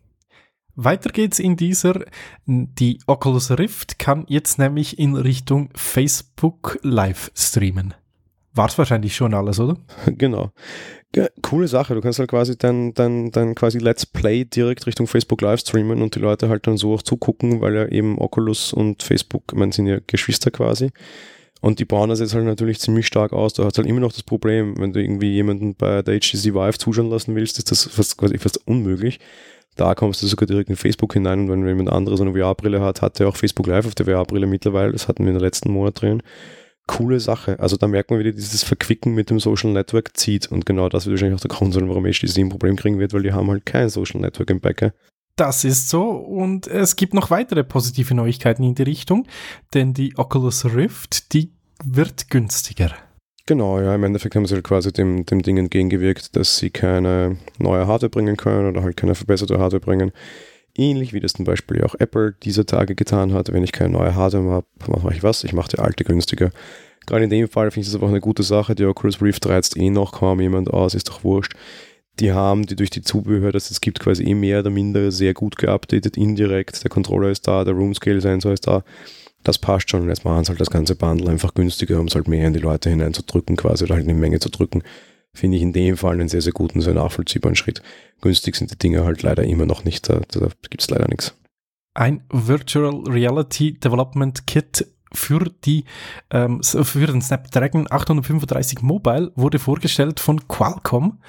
Weiter geht's in dieser, die Oculus Rift kann jetzt nämlich in Richtung Facebook live streamen. War's wahrscheinlich schon alles, oder? Genau. Ja, coole Sache. Du kannst halt quasi dein, dein, dein quasi Let's Play direkt Richtung Facebook live streamen und die Leute halt dann so auch zugucken, weil ja eben Oculus und Facebook, ich meine, sind ja Geschwister quasi. Und die bauen das jetzt halt natürlich ziemlich stark aus. Da hat halt immer noch das Problem, wenn du irgendwie jemanden bei der H T C Vive zuschauen lassen willst, ist das fast, quasi fast unmöglich. Da kommst du sogar direkt in Facebook hinein und wenn jemand anderes eine V R-Brille hat, hat er auch Facebook Live auf der V R-Brille mittlerweile. Das hatten wir in der letzten Monat drin. Coole Sache. Also da merkt man wieder, dieses Verquicken mit dem Social Network zieht und genau das wird wahrscheinlich auch der Grund sein, warum H T C ein Problem kriegen wird, weil die haben halt kein Social Network im Backend. Das ist so und es gibt noch weitere positive Neuigkeiten in die Richtung, denn die Oculus Rift, die wird günstiger. Genau, ja, im Endeffekt haben sie halt quasi dem, dem Ding entgegengewirkt, dass sie keine neue Hardware bringen können oder halt keine verbesserte Hardware bringen. Ähnlich wie das zum Beispiel auch Apple dieser Tage getan hat. Wenn ich keine neue Hardware habe, mache ich was? Ich mache die alte günstiger. Gerade in dem Fall finde ich das einfach eine gute Sache. Die Oculus Rift reizt eh noch kaum jemand aus, ist doch wurscht. Die haben die durch die Zubehör, das es gibt, quasi eh mehr oder minder sehr gut geupdatet, indirekt. Der Controller ist da, der Room Scale Sensor ist da. Das passt schon und jetzt machen sie halt das ganze Bundle einfach günstiger, um es halt mehr in die Leute hineinzudrücken quasi oder halt eine Menge zu drücken. Finde ich in dem Fall einen sehr, sehr guten, sehr nachvollziehbaren Schritt. Günstig sind die Dinge halt leider immer noch nicht, da, da gibt es leider nichts. Ein Virtual Reality Development Kit für, die, ähm, für den Snapdragon achthundertfünfunddreißig Mobile wurde vorgestellt von Qualcomm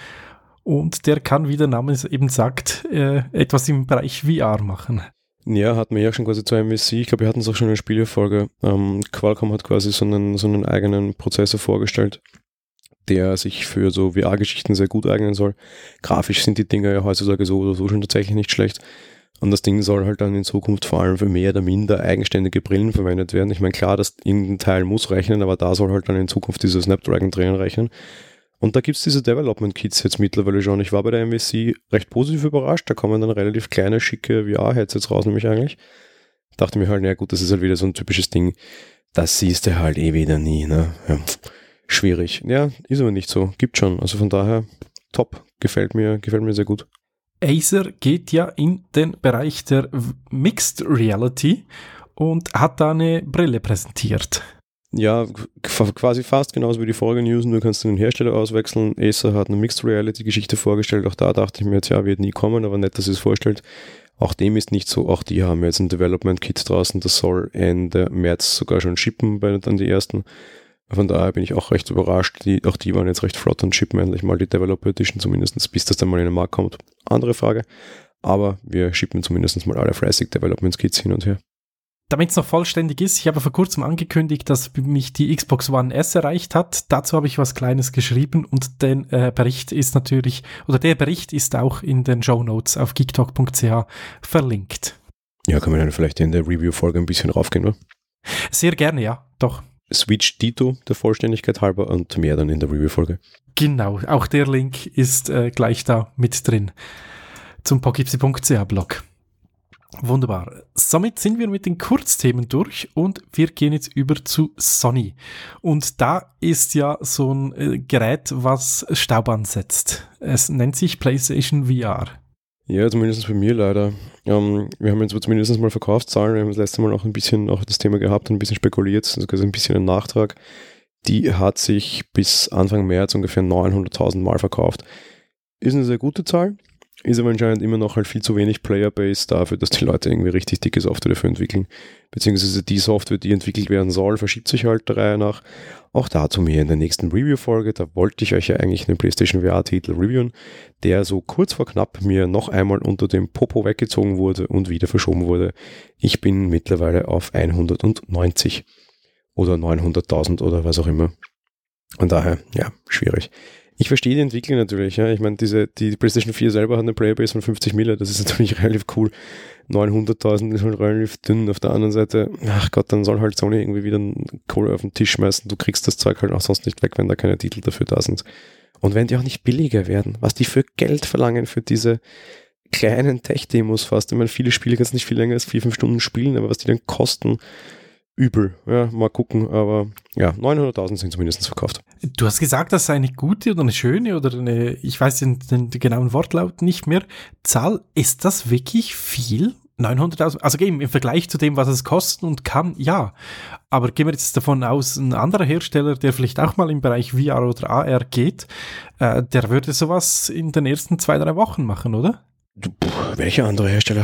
und der kann, wie der Name es eben sagt, äh, etwas im Bereich V R machen. Ja, hatten wir ja schon quasi zur M W C. Ich glaube, wir hatten es auch schon in der Spielefolge. Ähm, Qualcomm hat quasi so einen, so einen eigenen Prozessor vorgestellt, der sich für so V R-Geschichten sehr gut eignen soll. Grafisch sind die Dinger ja heutzutage so oder so schon tatsächlich nicht schlecht. Und das Ding soll halt dann in Zukunft vor allem für mehr oder minder eigenständige Brillen verwendet werden. Ich meine, klar, dass irgendein Teil muss rechnen, aber da soll halt dann in Zukunft dieser Snapdragon drin rechnen. Und da gibt es diese Development Kits jetzt mittlerweile schon. Ich war bei der M W C recht positiv überrascht. Da kommen dann relativ kleine, schicke V R-Headsets raus, nämlich eigentlich. Dachte mir halt, na gut, das ist halt wieder so ein typisches Ding. Das siehst du halt eh wieder nie, ne? Ja, schwierig. Ja, ist aber nicht so. Gibt schon. Also von daher, top. Gefällt mir, gefällt mir sehr gut. Acer geht ja in den Bereich der Mixed Reality und hat da eine Brille präsentiert. Ja, quasi fast genauso wie die vorigen News, nur kannst du den Hersteller auswechseln. Acer hat eine Mixed Reality Geschichte vorgestellt, auch da dachte ich mir jetzt, ja, wird nie kommen, aber nett, dass sie es vorstellt. Auch dem ist nicht so, auch die haben jetzt ein Development Kit draußen, das soll Ende März sogar schon shippen bei dann die ersten. Von daher bin ich auch recht überrascht, die, auch die waren jetzt recht flott und shippen endlich mal die Developer Edition zumindest, bis das dann mal in den Markt kommt. Andere Frage, aber wir shippen zumindest mal alle fleißig Development Kits hin und her. Damit es noch vollständig ist, ich habe vor kurzem angekündigt, dass mich die Xbox One S erreicht hat. Dazu habe ich was Kleines geschrieben und der äh, Bericht ist natürlich, oder der Bericht ist auch in den Shownotes auf geektalk punkt c h verlinkt. Ja, können wir dann vielleicht in der Review-Folge ein bisschen raufgehen, oder? Sehr gerne, ja, doch. Switch Dito, der Vollständigkeit halber, und mehr dann in der Review-Folge. Genau, auch der Link ist äh, gleich da mit drin zum pogipsy punkt c h Blog. Wunderbar. Somit sind wir mit den Kurzthemen durch und wir gehen jetzt über zu Sony. Und da ist ja so ein äh, Gerät, was Staub ansetzt. Es nennt sich PlayStation V R. Ja, zumindest bei mir leider. Ähm, wir haben jetzt zumindest mal Verkaufszahlen. Wir haben das letzte Mal auch ein bisschen auch das Thema gehabt und ein bisschen spekuliert. Das ist also ein bisschen ein Nachtrag. Die hat sich bis Anfang März ungefähr neunhunderttausend Mal verkauft. Ist eine sehr gute Zahl. Ist aber anscheinend immer noch halt viel zu wenig Playerbase dafür, dass die Leute irgendwie richtig dicke Software dafür entwickeln. Beziehungsweise die Software, die entwickelt werden soll, verschiebt sich halt der Reihe nach. Auch dazu mehr in der nächsten Review-Folge. Da wollte ich euch ja eigentlich einen PlayStation V R-Titel reviewen, der so kurz vor knapp mir noch einmal unter dem Popo weggezogen wurde und wieder verschoben wurde. Ich bin mittlerweile auf hundertneunzig oder neunhunderttausend oder was auch immer. Und daher, ja, schwierig. Ich verstehe die Entwicklung natürlich, ja. Ich meine, diese, die PlayStation vier selber hat eine Playerbase von fünfzig Mille, das ist natürlich relativ cool. neunhunderttausend ist halt relativ dünn. Auf der anderen Seite, ach Gott, dann soll halt Sony irgendwie wieder einen Kohle auf den Tisch schmeißen. Du kriegst das Zeug halt auch sonst nicht weg, wenn da keine Titel dafür da sind. Und wenn die auch nicht billiger werden, was die für Geld verlangen für diese kleinen Tech-Demos fast. Ich meine, viele Spiele kannst nicht viel länger als vier, fünf Stunden spielen, aber was die dann kosten, übel. Ja, mal gucken, aber ja, neunhunderttausend sind zumindest verkauft. Du hast gesagt, das sei eine gute oder eine schöne oder eine, ich weiß den, den, den genauen Wortlaut nicht mehr, Zahl. Ist das wirklich viel? neunhunderttausend? Also eben im Vergleich zu dem, was es kosten und kann, ja. Aber gehen wir jetzt davon aus, ein anderer Hersteller, der vielleicht auch mal im Bereich V R oder A R geht, äh, der würde sowas in den ersten zwei, drei Wochen machen, oder? Puh, welcher andere Hersteller?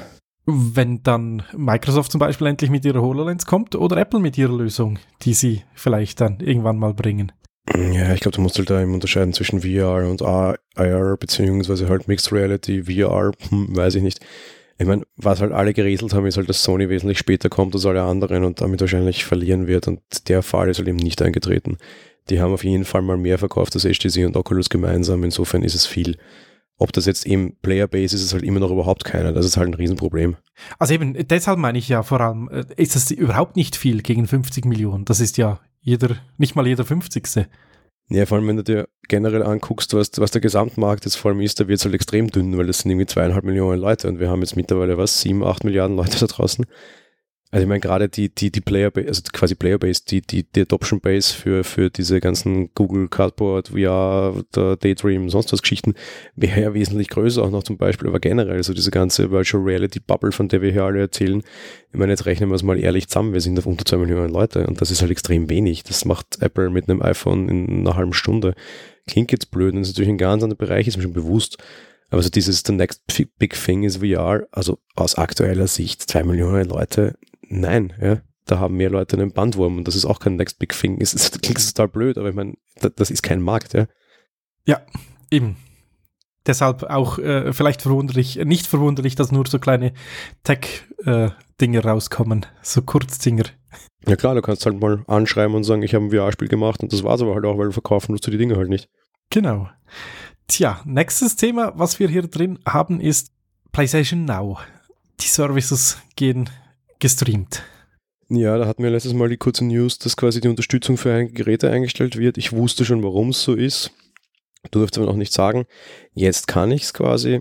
Wenn dann Microsoft zum Beispiel endlich mit ihrer HoloLens kommt oder Apple mit ihrer Lösung, die sie vielleicht dann irgendwann mal bringen. Ja, ich glaube, du musst halt da eben unterscheiden zwischen V R und I R, beziehungsweise halt Mixed Reality, V R, hm, weiß ich nicht. Ich meine, was halt alle gerätselt haben, ist halt, dass Sony wesentlich später kommt als alle anderen und damit wahrscheinlich verlieren wird, und der Fall ist halt eben nicht eingetreten. Die haben auf jeden Fall mal mehr verkauft als H T C und Oculus gemeinsam, insofern ist es viel. Ob das jetzt eben Playerbase ist, ist es halt immer noch überhaupt keiner. Das ist halt ein Riesenproblem. Also eben, deshalb meine ich ja vor allem, ist das überhaupt nicht viel gegen fünfzig Millionen. Das ist ja jeder, nicht mal jeder fünfzigste. Ja, vor allem, wenn du dir generell anguckst, was, was der Gesamtmarkt jetzt vor allem ist, da wird es halt extrem dünn, weil das sind irgendwie zweieinhalb Millionen Leute und wir haben jetzt mittlerweile, was, sieben, acht Milliarden Leute da draußen. Also ich meine, gerade die, die, die Playerbase, also quasi Playerbase, die, die, die Adoption Base für, für diese ganzen Google Cardboard, V R, der Daydream, sonst was Geschichten, wäre ja wesentlich größer auch noch zum Beispiel, aber generell so diese ganze Virtual Reality Bubble, von der wir hier alle erzählen, ich meine, jetzt rechnen wir es mal ehrlich zusammen, wir sind auf unter zwei Millionen Leute und das ist halt extrem wenig. Das macht Apple mit einem iPhone in einer halben Stunde. Klingt jetzt blöd, und das ist natürlich ein ganz anderer Bereich, ist mir schon bewusst. Aber so dieses The Next Big Thing ist V R, also aus aktueller Sicht zwei Millionen Leute, nein, ja, da haben mehr Leute einen Bandwurm und das ist auch kein Next Big Thing. Es ist, das klingt total blöd, aber ich meine, das, das ist kein Markt, ja. Ja, eben. Deshalb auch äh, vielleicht verwunderlich, nicht verwunderlich, dass nur so kleine Tech-Dinger äh, rauskommen, so Kurzdinger. Ja klar, du kannst halt mal anschreiben und sagen, ich habe ein V R-Spiel gemacht und das war's aber halt auch, weil du verkaufen musst du die Dinge halt nicht. Genau. Tja, nächstes Thema, was wir hier drin haben, ist PlayStation Now. Die Services gehen gestreamt. Ja, da hatten wir letztes Mal die kurze News, dass quasi die Unterstützung für einige Geräte eingestellt wird. Ich wusste schon, warum es so ist. Du durfst aber noch nicht sagen. Jetzt kann ich es quasi.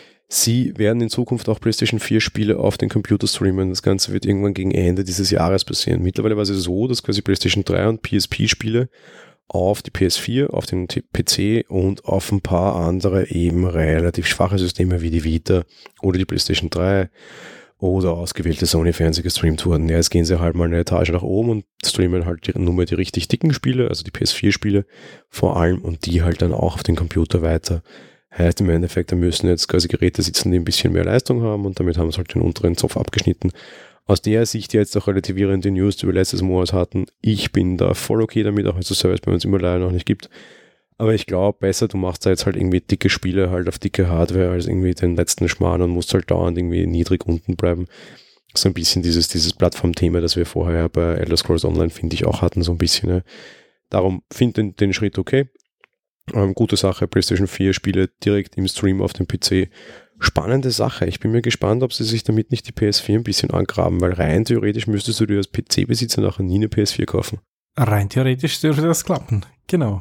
Sie werden in Zukunft auch PlayStation vier Spiele auf den Computer streamen. Das Ganze wird irgendwann gegen Ende dieses Jahres passieren. Mittlerweile war es so, dass quasi PlayStation drei und P S P Spiele auf die P S vier, auf den P C und auf ein paar andere eben relativ schwache Systeme wie die Vita oder die PlayStation drei oder ausgewählte Sony-Fernseher gestreamt wurden. Ja, jetzt gehen sie halt mal eine Etage nach oben und streamen halt die, nur mehr die richtig dicken Spiele, also die P S vier Spiele vor allem und die halt dann auch auf den Computer weiter. Heißt im Endeffekt, da müssen jetzt quasi Geräte sitzen, die ein bisschen mehr Leistung haben und damit haben sie halt den unteren Zopf abgeschnitten. Aus der Sicht jetzt auch relativierende News, die wir letztes Monat hatten. Ich bin da voll okay damit, auch wenn es das Service bei uns immer leider noch nicht gibt. Aber ich glaube, besser, du machst da jetzt halt irgendwie dicke Spiele halt auf dicke Hardware als irgendwie den letzten Schmarrn und musst halt dauernd irgendwie niedrig unten bleiben. So ein bisschen dieses, dieses Plattformthema, das wir vorher bei Elder Scrolls Online, finde ich, auch hatten, so ein bisschen. Ja. Darum finde ich den, den Schritt okay. Ähm, gute Sache, PlayStation vier Spiele direkt im Stream auf dem P C. Spannende Sache. Ich bin mir gespannt, ob sie sich damit nicht die P S vier ein bisschen angraben, weil rein theoretisch müsstest du dir als P C-Besitzer nachher nie eine P S vier kaufen. Rein theoretisch dürfte das klappen, genau.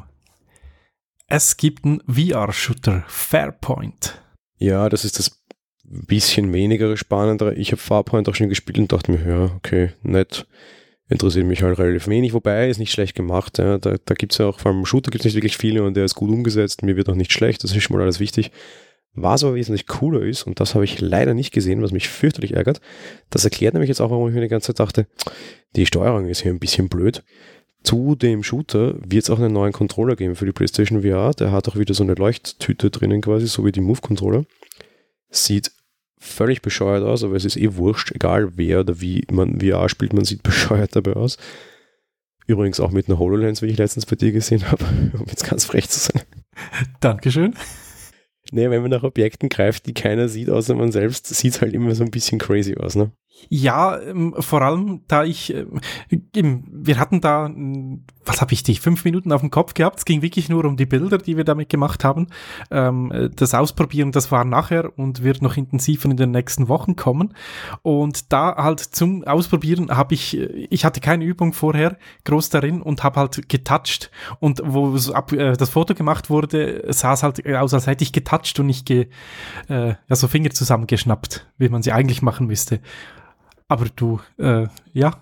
Es gibt einen V R-Shooter, Farpoint. Ja, das ist das bisschen weniger spannendere. Ich habe Farpoint auch schon gespielt und dachte mir, ja, okay, nett. Interessiert mich halt relativ wenig, wobei ist nicht schlecht gemacht. Ja. Da, da gibt es ja auch, vor allem Shooter gibt es nicht wirklich viele und der ist gut umgesetzt. Mir wird auch nicht schlecht, das ist schon mal alles wichtig. Was aber wesentlich cooler ist, und das habe ich leider nicht gesehen, was mich fürchterlich ärgert, das erklärt nämlich jetzt auch, warum ich mir die ganze Zeit dachte, die Steuerung ist hier ein bisschen blöd. Zu dem Shooter wird es auch einen neuen Controller geben für die PlayStation V R. Der hat auch wieder so eine Leuchttüte drinnen quasi, so wie die Move-Controller. Sieht völlig bescheuert aus, aber es ist eh wurscht, egal wer oder wie man V R spielt, man sieht bescheuert dabei aus. Übrigens auch mit einer HoloLens, wie ich letztens bei dir gesehen habe, um jetzt ganz frech zu sein. Dankeschön. Nee, wenn man nach Objekten greift, die keiner sieht, außer man selbst, sieht es halt immer so ein bisschen crazy aus, ne? Ja, ähm, vor allem, da ich, ähm, wir hatten da, ähm, was habe ich dich, fünf Minuten auf dem Kopf gehabt. Es ging wirklich nur um die Bilder, die wir damit gemacht haben. Ähm, das Ausprobieren, das war nachher und wird noch intensiver in den nächsten Wochen kommen. Und da halt zum Ausprobieren habe ich, ich hatte keine Übung vorher groß darin und habe halt getoucht. Und wo so ab, äh, das Foto gemacht wurde, sah es halt aus, als hätte ich getoucht und nicht ge, äh, ja, so Finger zusammengeschnappt, wie man sie eigentlich machen müsste. Aber du, äh, ja,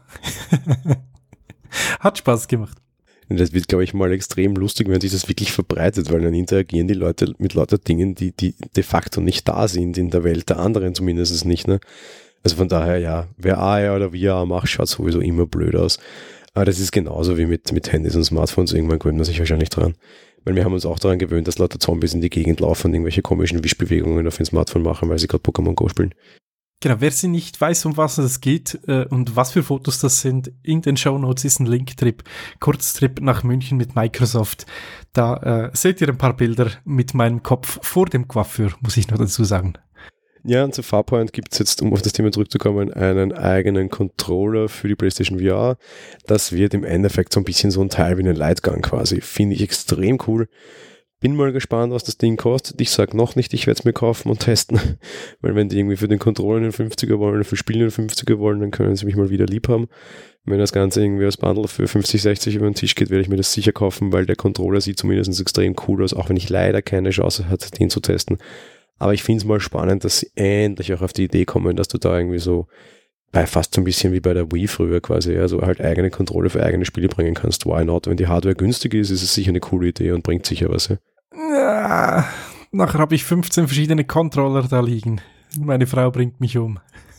hat Spaß gemacht. Das wird, glaube ich, mal extrem lustig, wenn sich das wirklich verbreitet, weil dann interagieren die Leute mit lauter Dingen, die, die de facto nicht da sind in der Welt, der anderen zumindest nicht, ne? Also von daher, ja, wer A R oder V R macht, schaut sowieso immer blöd aus. Aber das ist genauso wie mit, mit Handys und Smartphones, irgendwann gewöhnt man sich wahrscheinlich dran. Weil wir haben uns auch daran gewöhnt, dass lauter Zombies in die Gegend laufen und irgendwelche komischen Wischbewegungen auf dem Smartphone machen, weil sie gerade Pokémon Go spielen. Genau, wer sie nicht weiß, um was es geht äh, und was für Fotos das sind, in den Shownotes ist ein Linktrip, Kurztrip nach München mit Microsoft. Da äh, seht ihr ein paar Bilder mit meinem Kopf vor dem Coiffeur, muss ich noch dazu sagen. Ja, und zu Farpoint gibt es jetzt, um auf das Thema zurückzukommen, einen eigenen Controller für die PlayStation V R. Das wird im Endeffekt so ein bisschen so ein Teil wie eine Lightgun quasi. Finde ich extrem cool. Bin mal gespannt, was das Ding kostet. Ich sage noch nicht, ich werde es mir kaufen und testen, weil wenn die irgendwie für den Controller einen fünfziger wollen oder für Spiele einen fünfziger wollen, dann können sie mich mal wieder lieb haben. Wenn das Ganze irgendwie als Bundle für fünfzig, sechzig über den Tisch geht, werde ich mir das sicher kaufen, weil der Controller sieht zumindest extrem cool aus, auch wenn ich leider keine Chance hatte, den zu testen. Aber ich finde es mal spannend, dass sie endlich auch auf die Idee kommen, dass du da irgendwie so bei fast so ein bisschen wie bei der Wii früher quasi, also halt eigene Controller für eigene Spiele bringen kannst. Why not? Wenn die Hardware günstig ist, ist es sicher eine coole Idee und bringt sicher was. Ja? Ja, nachher habe ich fünfzehn verschiedene Controller da liegen. Meine Frau bringt mich um.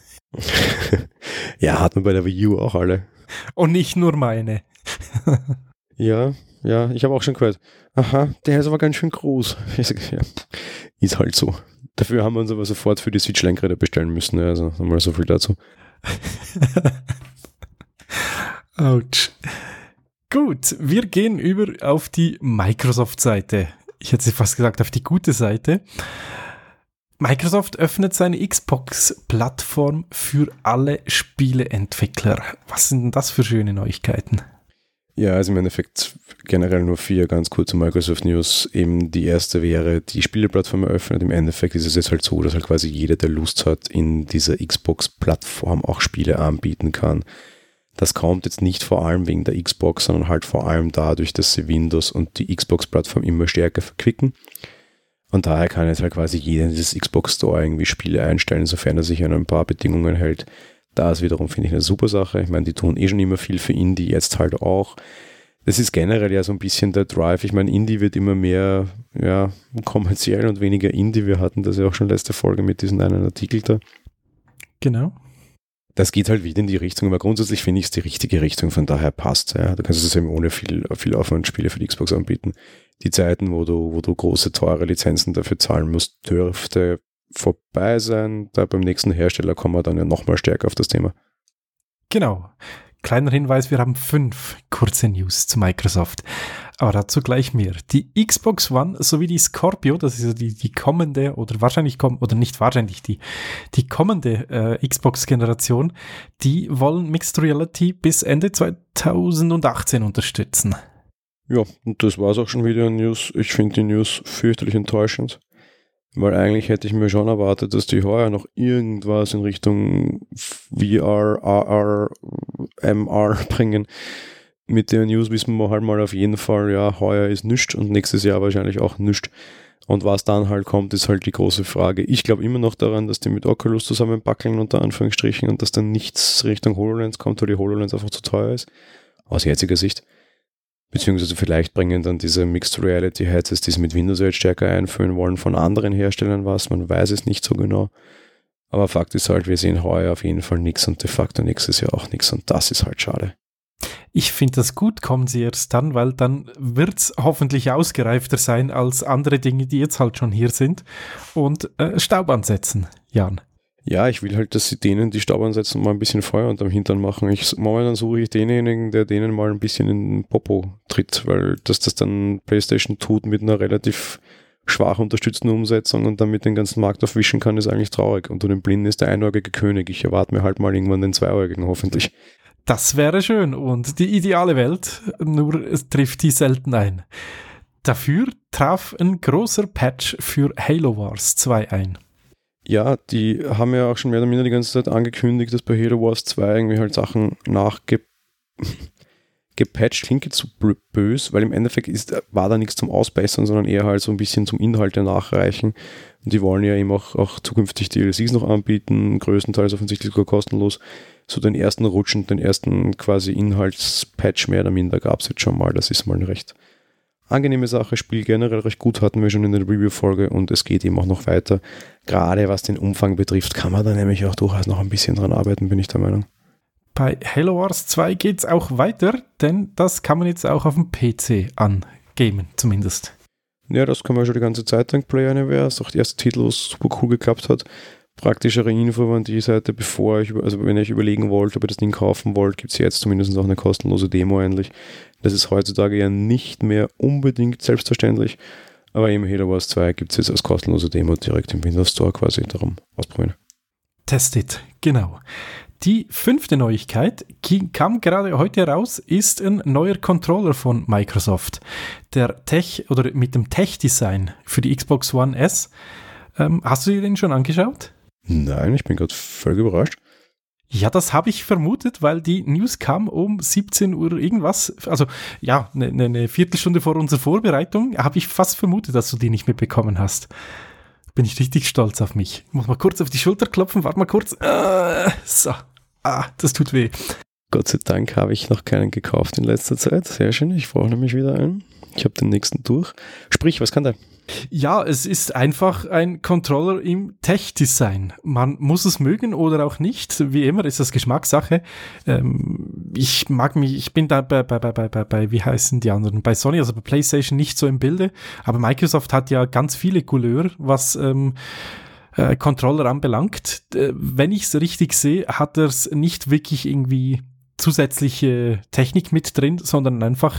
Ja, hat man bei der Wii U auch alle. Und nicht nur meine. Ja, ja, ich habe auch schon gehört. Aha, der ist aber ganz schön groß. Ich sag, ja, ist halt so. Dafür haben wir uns aber sofort für die Switch-Lenkräder bestellen müssen. Also nochmal so viel dazu. Autsch. Gut, wir gehen über auf die Microsoft-Seite. Ich hätte fast gesagt, auf die gute Seite. Microsoft öffnet seine Xbox-Plattform für alle Spieleentwickler. Was sind denn das für schöne Neuigkeiten? Ja, also im Endeffekt generell nur vier ganz kurze Microsoft News. Eben die erste wäre, die Spieleplattform eröffnet. Im Endeffekt ist es jetzt halt so, dass halt quasi jeder, der Lust hat, in dieser Xbox-Plattform auch Spiele anbieten kann. Das kommt jetzt nicht vor allem wegen der Xbox, sondern halt vor allem dadurch, dass sie Windows und die Xbox-Plattform immer stärker verquicken. Und daher kann jetzt halt quasi jeder in dieses Xbox Store irgendwie Spiele einstellen, sofern er sich an ein paar Bedingungen hält. Das wiederum finde ich eine super Sache. Ich meine, die tun eh schon immer viel für Indie, jetzt halt auch. das ist generell ja so ein bisschen der Drive. Ich meine, Indie wird immer mehr ja, kommerziell und weniger Indie. Wir hatten das ja auch schon letzte Folge mit diesem einen Artikel da. Genau. Das geht halt wieder in die Richtung, aber grundsätzlich finde ich es die richtige Richtung, von daher passt. Ja. Du kannst es eben ohne viel, viel Aufwand Spiele für die Xbox anbieten. Die Zeiten, wo du, wo du große, teure Lizenzen dafür zahlen musst, dürfte vorbei sein. Da beim nächsten Hersteller kommen wir dann ja nochmal stärker auf das Thema. Genau. Kleiner Hinweis, wir haben fünf kurze News zu Microsoft, aber dazu gleich mehr. Die Xbox One sowie die Scorpio, das ist die, die kommende oder wahrscheinlich kommt, oder nicht wahrscheinlich, die, die kommende äh, Xbox-Generation, die wollen Mixed Reality bis Ende zweitausendachtzehn unterstützen. Ja, und das war's auch schon wieder an News. Ich finde die News fürchterlich enttäuschend. Weil eigentlich hätte ich mir schon erwartet, dass die heuer noch irgendwas in Richtung V R, A R, M R bringen. Mit der News wissen wir halt mal auf jeden Fall, ja, heuer ist nichts und nächstes Jahr wahrscheinlich auch nichts. Und was dann halt kommt, ist halt die große Frage. Ich glaube immer noch daran, dass die mit Oculus zusammenbackeln, unter Anführungsstrichen, und dass dann nichts Richtung HoloLens kommt, weil die HoloLens einfach zu teuer ist. Aus jetziger Sicht. Beziehungsweise vielleicht bringen dann diese Mixed Reality Headsets, die sie mit Windows jetzt stärker einführen wollen, von anderen Herstellern was. Man weiß es nicht so genau. Aber Fakt ist halt, wir sehen heuer auf jeden Fall nichts und de facto nächstes Jahr auch nichts. Und das ist halt schade. Ich finde das gut, kommen sie erst dann, weil dann wird es hoffentlich ausgereifter sein als andere Dinge, die jetzt halt schon hier sind. Und äh, Staub ansetzen, Jan. Ja, ich will halt, dass sie denen, die Staub ansetzen, mal ein bisschen Feuer unterm Hintern machen. Ich, momentan suche ich denjenigen, der denen mal ein bisschen in den Popo tritt, weil dass das dann PlayStation tut mit einer relativ schwach unterstützten Umsetzung und damit den ganzen Markt aufwischen kann, ist eigentlich traurig. Unter den Blinden ist der einäugige König. Ich erwarte mir halt mal irgendwann den zweiäugigen, hoffentlich. Das wäre schön und die ideale Welt, nur es trifft die selten ein. Dafür traf ein großer Patch für Halo Wars zwei ein. Ja, die haben ja auch schon mehr oder minder die ganze Zeit angekündigt, dass bei Halo Wars zwei irgendwie halt Sachen nachgepatcht. Klingt jetzt so böse, weil im Endeffekt ist, war da nichts zum Ausbessern, sondern eher halt so ein bisschen zum Inhalte nachreichen. Und die wollen ja eben auch, auch zukünftig D L Cs noch anbieten, größtenteils offensichtlich sogar kostenlos. So den ersten Rutsch und den ersten quasi Inhaltspatch mehr oder minder gab es jetzt schon mal. Das ist mal eine recht angenehme Sache, Spiel generell recht gut, hatten wir schon in der Review-Folge und es geht eben auch noch weiter. Gerade was den Umfang betrifft, kann man da nämlich auch durchaus noch ein bisschen dran arbeiten, bin ich der Meinung. Bei Halo Wars zwei geht es auch weiter, denn das kann man jetzt auch auf dem P C angamen, zumindest. Ja, das kann man schon die ganze Zeit lang Play Anywhere. Ist auch der erste Titel, was super cool geklappt hat. Praktischere Info an die Seite, bevor ich, also wenn ich überlegen wollte, ob ihr das Ding kaufen wollt, gibt es jetzt zumindest auch eine kostenlose Demo endlich. Das ist heutzutage ja nicht mehr unbedingt selbstverständlich, aber eben Halo Wars zwei gibt es jetzt als kostenlose Demo direkt im Windows Store quasi, darum ausprobieren. Test it, genau. Die fünfte Neuigkeit kam gerade heute raus, ist ein neuer Controller von Microsoft. Der Tech oder mit dem Tech-Design für die Xbox One S. Ähm, hast du dir den schon angeschaut? Nein, ich bin gerade völlig überrascht. Ja, das habe ich vermutet, weil die News kam um siebzehn Uhr irgendwas. Also ja, eine ne, ne Viertelstunde vor unserer Vorbereitung habe ich fast vermutet, dass du die nicht mitbekommen hast. Bin ich richtig stolz auf mich. Ich muss mal kurz auf die Schulter klopfen, warte mal kurz. Äh, so, ah, das tut weh. Gott sei Dank habe ich noch keinen gekauft in letzter Zeit. Sehr schön, ich brauche nämlich wieder einen. Ich habe den nächsten durch. Sprich, was kann der? Ja, es ist einfach ein Controller im Tech-Design. Man muss es mögen oder auch nicht. Wie immer ist das Geschmackssache. Ähm, ich mag mich, ich bin da bei, bei, bei, bei, bei, wie heißen die anderen? Bei Sony, also bei PlayStation nicht so im Bilde. Aber Microsoft hat ja ganz viele Couleur, was ähm, äh, Controller anbelangt. Äh, wenn ich es richtig sehe, hat er es nicht wirklich irgendwie zusätzliche Technik mit drin, sondern einfach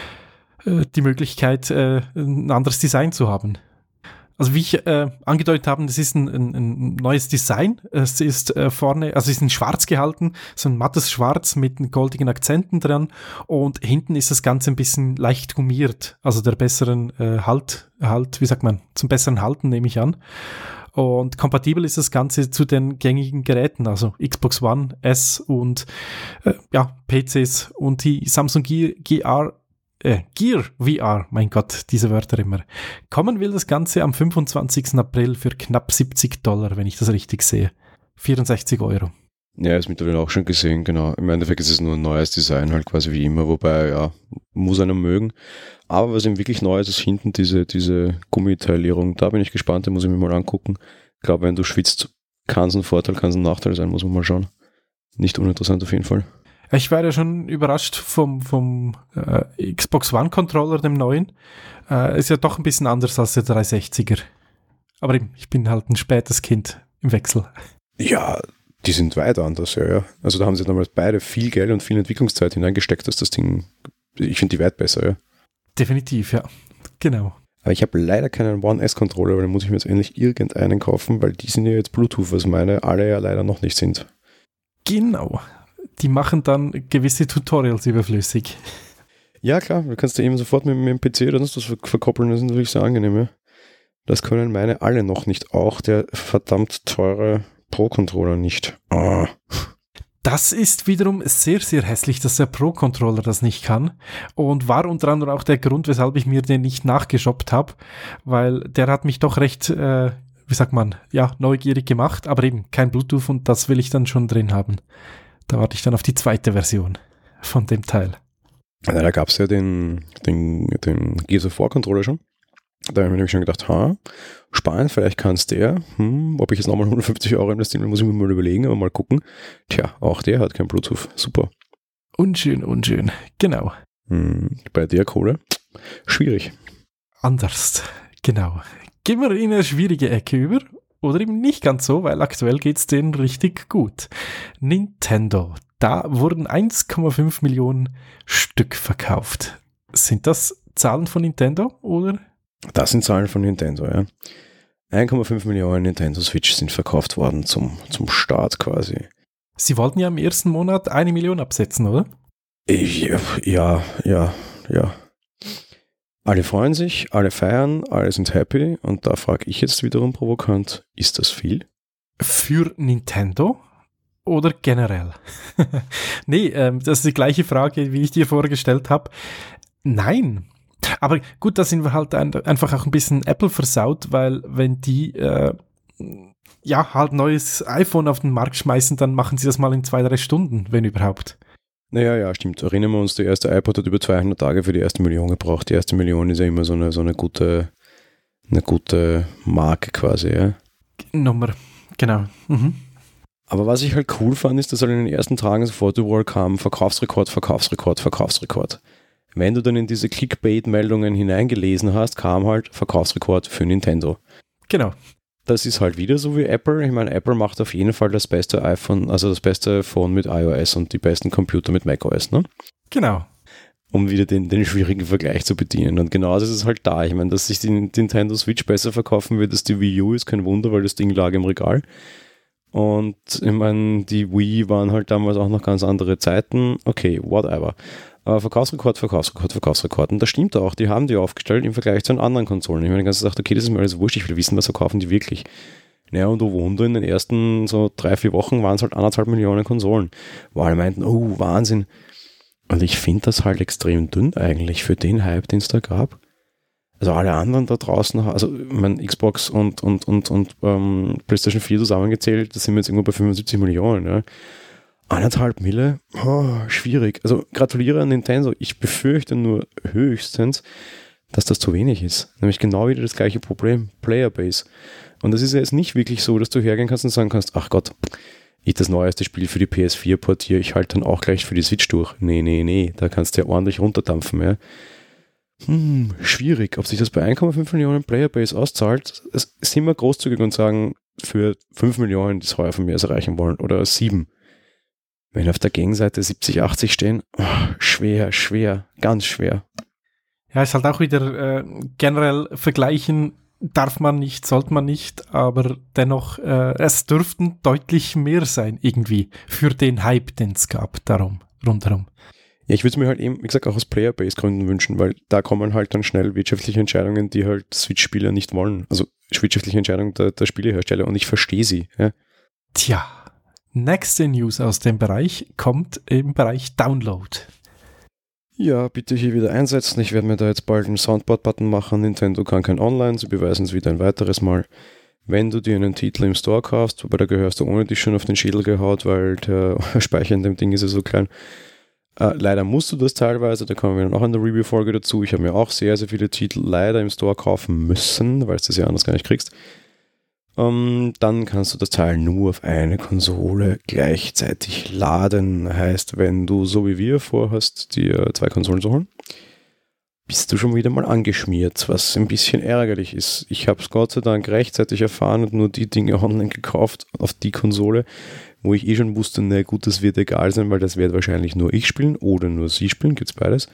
die Möglichkeit, äh, ein anderes Design zu haben. Also wie ich äh, angedeutet habe, das ist ein, ein, ein neues Design. Es ist äh, vorne, also es ist in schwarz gehalten, so ein mattes Schwarz mit goldigen Akzenten dran und hinten ist das Ganze ein bisschen leicht gummiert, also der besseren äh, Halt, halt, wie sagt man, zum besseren Halten nehme ich an. Und kompatibel ist das Ganze zu den gängigen Geräten, also Xbox One S und äh, ja, P Cs und die Samsung Gear, G R Äh, Gear V R, mein Gott, diese Wörter immer. Kommen will das Ganze am fünfundzwanzigsten April für knapp siebzig Dollar, wenn ich das richtig sehe. vierundsechzig Euro. Ja, ist mittlerweile auch schon gesehen, genau. Im Endeffekt ist es nur ein neues Design, halt quasi wie immer, wobei, ja, muss einer mögen. Aber was eben wirklich neu ist, ist hinten diese, diese Gummiteilierung. Da bin ich gespannt, da muss ich mir mal angucken. Ich glaube, wenn du schwitzt, kann es ein Vorteil, kann es ein Nachteil sein, muss man mal schauen. Nicht uninteressant auf jeden Fall. Ich war ja schon überrascht vom, vom äh, Xbox One Controller, dem neuen. Äh, ist ja doch ein bisschen anders als der dreihundertsechziger. Aber eben, ich bin halt ein spätes Kind im Wechsel. Ja, die sind weit anders, ja, ja. Also da haben sie damals beide viel Geld und viel Entwicklungszeit hineingesteckt, dass das Ding, ich finde die weit besser, ja. Definitiv, ja. Genau. Aber ich habe leider keinen One S-Controller, weil dann muss ich mir jetzt endlich irgendeinen kaufen, weil die sind ja jetzt Bluetooth, was meine alle ja leider noch nicht sind. Genau. Die machen dann gewisse Tutorials überflüssig. Ja, klar, du kannst ja eben sofort mit, mit dem P C oder sonst was verkoppeln, das ist natürlich sehr angenehm, ja. Das können meine alle noch nicht, auch der verdammt teure Pro-Controller nicht. Oh. Das ist wiederum sehr, sehr hässlich, dass der Pro-Controller das nicht kann und war unter anderem auch der Grund, weshalb ich mir den nicht nachgeshoppt habe, weil der hat mich doch recht, äh, wie sagt man, ja, neugierig gemacht, aber eben kein Bluetooth und das will ich dann schon drin haben. Da warte ich dann auf die zweite Version von dem Teil. Ja, da gab es ja den, den, den Gears of War Controller schon. Da habe ich mir nämlich schon gedacht, ha, spannend, vielleicht kann es der. Hm, ob ich jetzt nochmal hundertfünfzig Euro investieren will, muss ich mir mal überlegen, aber mal gucken. Tja, auch der hat kein Bluetooth. Super. Unschön, unschön. Genau. Hm, bei der Kohle, schwierig. Anders. Genau. Gehen wir in eine schwierige Ecke über. Oder eben nicht ganz so, weil aktuell geht es denen richtig gut. Nintendo. Da wurden eins Komma fünf Millionen Stück verkauft. Sind das Zahlen von Nintendo, oder? Das sind Zahlen von Nintendo, ja. eins Komma fünf Millionen Nintendo Switch sind verkauft worden zum, zum Start quasi. Sie wollten ja im ersten Monat eine Million absetzen, oder? Ja, ja, ja, ja. Alle freuen sich, alle feiern, alle sind happy und da frage ich jetzt wiederum provokant, ist das viel? Für Nintendo oder generell? Nee, ähm, das ist die gleiche Frage, wie ich dir vorgestellt habe. Nein. Aber gut, da sind wir halt ein, einfach auch ein bisschen Apple versaut, weil wenn die äh, ja halt neues iPhone auf den Markt schmeißen, dann machen sie das mal in zwei, drei Stunden, wenn überhaupt. Naja, ja, stimmt. Erinnern wir uns, der erste iPod hat über zweihundert Tage für die erste Million gebraucht. Die erste Million ist ja immer so eine, so eine gute eine gute Marke quasi, ja. Nummer, genau. Mhm. Aber was ich halt cool fand, ist, dass halt in den ersten Tagen sofort überall kam, Verkaufsrekord, Verkaufsrekord, Verkaufsrekord. Wenn du dann in diese Clickbait-Meldungen hineingelesen hast, kam halt Verkaufsrekord für Nintendo. Genau. Das ist halt wieder so wie Apple. Ich meine, Apple macht auf jeden Fall das beste iPhone, also das beste Phone mit iOS und die besten Computer mit macOS, ne? Genau. Um wieder den, den schwierigen Vergleich zu bedienen. Und genauso ist es halt da. Ich meine, dass sich die Nintendo Switch besser verkaufen wird als die Wii U, ist kein Wunder, weil das Ding lag im Regal. Und ich meine, die Wii waren halt damals auch noch ganz andere Zeiten. Okay, whatever. Aber Verkaufsrekord, Verkaufsrekord, Verkaufsrekord. Und das stimmt auch. Die haben die aufgestellt im Vergleich zu den anderen Konsolen. Ich meine, ganz gesagt, okay, das ist mir alles wurscht. Ich will wissen, was verkaufen die wirklich. Naja, und oh Wunder, in den ersten so drei, vier Wochen waren es halt anderthalb Millionen Konsolen. Wo alle meinten, oh, Wahnsinn. Und ich finde das halt extrem dünn eigentlich für den Hype, den es da gab. Also alle anderen da draußen, also mein Xbox und, und, und, und ähm, PlayStation vier zusammengezählt, das sind wir jetzt irgendwo bei fünfundsiebzig Millionen. Ja. Anderthalb Mille, oh, schwierig. Also gratuliere an Nintendo. Ich befürchte nur höchstens, dass das zu wenig ist. Nämlich genau wieder das gleiche Problem, Playerbase. Und das ist ja jetzt nicht wirklich so, dass du hergehen kannst und sagen kannst, ach Gott, ich das neueste Spiel für die P S vier portiere, ich halte dann auch gleich für die Switch durch. Nee, nee, nee, da kannst du ja ordentlich runterdampfen. Ja. Hm, schwierig. Ob sich das bei eins Komma fünf Millionen Playerbase auszahlt, es sind wir großzügig und sagen, für fünf Millionen, die es heuer von mir erreichen wollen, oder sieben. Wenn auf der Gegenseite siebzig, achtzig stehen, oh, schwer, schwer, ganz schwer. Ja, ist halt auch wieder äh, generell vergleichen darf man nicht, sollte man nicht, aber dennoch, äh, es dürften deutlich mehr sein irgendwie für den Hype, den es gab, darum, rundherum. Ja, ich würde es mir halt eben, wie gesagt, auch aus Playerbase-Gründen wünschen, weil da kommen halt dann schnell wirtschaftliche Entscheidungen, die halt Switch-Spieler nicht wollen. Also wirtschaftliche Entscheidungen der, der Spielehersteller und ich verstehe sie. Ja. Tja, nächste News aus dem Bereich kommt im Bereich Download. Ja, bitte hier wieder einsetzen. Ich werde mir da jetzt bald einen Soundboard-Button machen. Nintendo kann kein Online, sie beweisen es wieder ein weiteres Mal. wenn du dir einen Titel im Store kaufst, wobei da gehörst du ohne dich schon auf den Schädel gehaut, weil der Speicher in dem Ding ist ja so klein. Äh, leider musst du das teilweise, da kommen wir dann auch in der Review-Folge dazu. Ich habe mir auch sehr, sehr viele Titel leider im Store kaufen müssen, weil du das ja anders gar nicht kriegst. Um, dann kannst du das Teil nur auf eine Konsole gleichzeitig laden. Heißt, wenn du so wie wir vorhast, dir zwei Konsolen zu holen, bist du schon wieder mal angeschmiert, was ein bisschen ärgerlich ist. Ich habe es Gott sei Dank rechtzeitig erfahren und nur die Dinge online gekauft auf die Konsole, wo ich eh schon wusste, na gut, das wird egal sein, weil das wird wahrscheinlich nur ich spielen oder nur sie spielen, gibt's beides.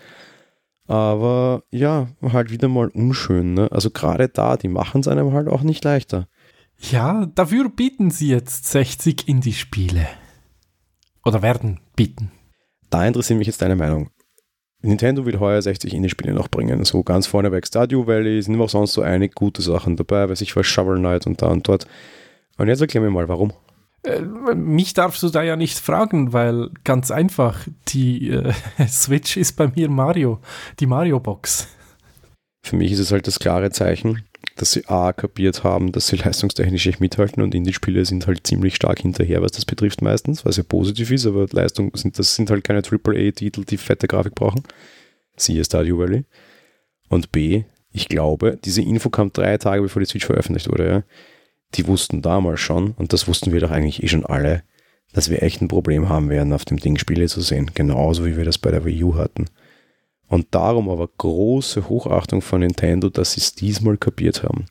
Aber ja, halt wieder mal unschön, ne? Also gerade da, die machen es einem halt auch nicht leichter. Ja, dafür bieten sie jetzt sechzig Indie-Spiele. Oder werden bieten. Da interessiert mich jetzt deine Meinung. Nintendo will heuer sechzig Indie-Spiele noch bringen. So ganz vorneweg Stardew Valley, sind auch sonst so einige gute Sachen dabei, weiß ich was, Shovel Knight und da und dort. Und jetzt erklär mir mal, warum. Äh, mich darfst du da ja nicht fragen, weil ganz einfach, die äh, Switch ist bei mir Mario, die Mario-Box. Für mich ist es halt das klare Zeichen, dass sie A kapiert haben, dass sie leistungstechnisch nicht mithalten und Indie-Spiele sind halt ziemlich stark hinterher, was das betrifft meistens, was ja positiv ist, aber Leistung sind, das sind halt keine Triple A-Titel, die fette Grafik brauchen. Siehe Stardew Valley. Und B, ich glaube, diese Info kam drei Tage bevor die Switch veröffentlicht wurde, ja. Die wussten damals schon, und das wussten wir doch eigentlich eh schon alle, dass wir echt ein Problem haben werden, auf dem Ding Spiele zu sehen, genauso wie wir das bei der Wii U hatten. Und darum aber große Hochachtung von Nintendo, dass sie es diesmal kapiert haben.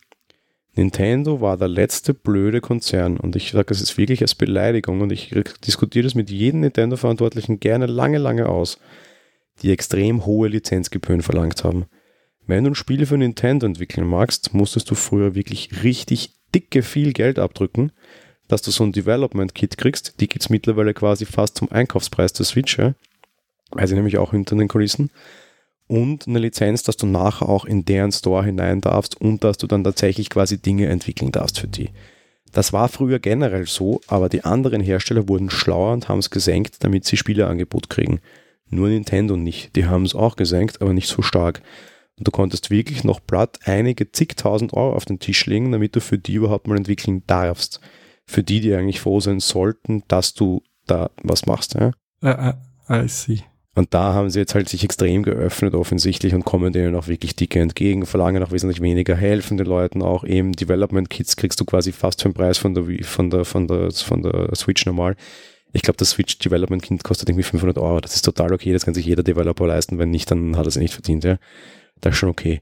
Nintendo war der letzte blöde Konzern und ich sage das jetzt wirklich als Beleidigung und ich diskutiere das mit jedem Nintendo-Verantwortlichen gerne lange, lange aus, die extrem hohe Lizenzgebühren verlangt haben. Wenn du ein Spiel für Nintendo entwickeln magst, musstest du früher wirklich richtig dicke viel Geld abdrücken, dass du so ein Development-Kit kriegst. Die gibt es mittlerweile quasi fast zum Einkaufspreis der Switch, ja? Weiß ich nämlich auch hinter den Kulissen. Und eine Lizenz, dass du nachher auch in deren Store hinein darfst und dass du dann tatsächlich quasi Dinge entwickeln darfst für die. Das war früher generell so, aber die anderen Hersteller wurden schlauer und haben es gesenkt, damit sie Spieleangebot kriegen. Nur Nintendo nicht. Die haben es auch gesenkt, aber nicht so stark. Und du konntest wirklich noch platt einige zigtausend Euro auf den Tisch legen, damit du für die überhaupt mal entwickeln darfst. Für die, die eigentlich froh sein sollten, dass du da was machst. Ja? Uh, uh, I see. Und da haben sie jetzt halt sich extrem geöffnet offensichtlich und kommen denen auch wirklich dicke entgegen, verlangen auch wesentlich weniger, helfen den Leuten auch eben. Development Kits kriegst du quasi fast für den Preis von der, von der, von der, von der Switch normal. Ich glaube, das Switch Development Kit kostet irgendwie fünfhundert Euro. Das ist total okay, das kann sich jeder Developer leisten. Wenn nicht, dann hat er es nicht verdient. Ja. Das ist schon okay.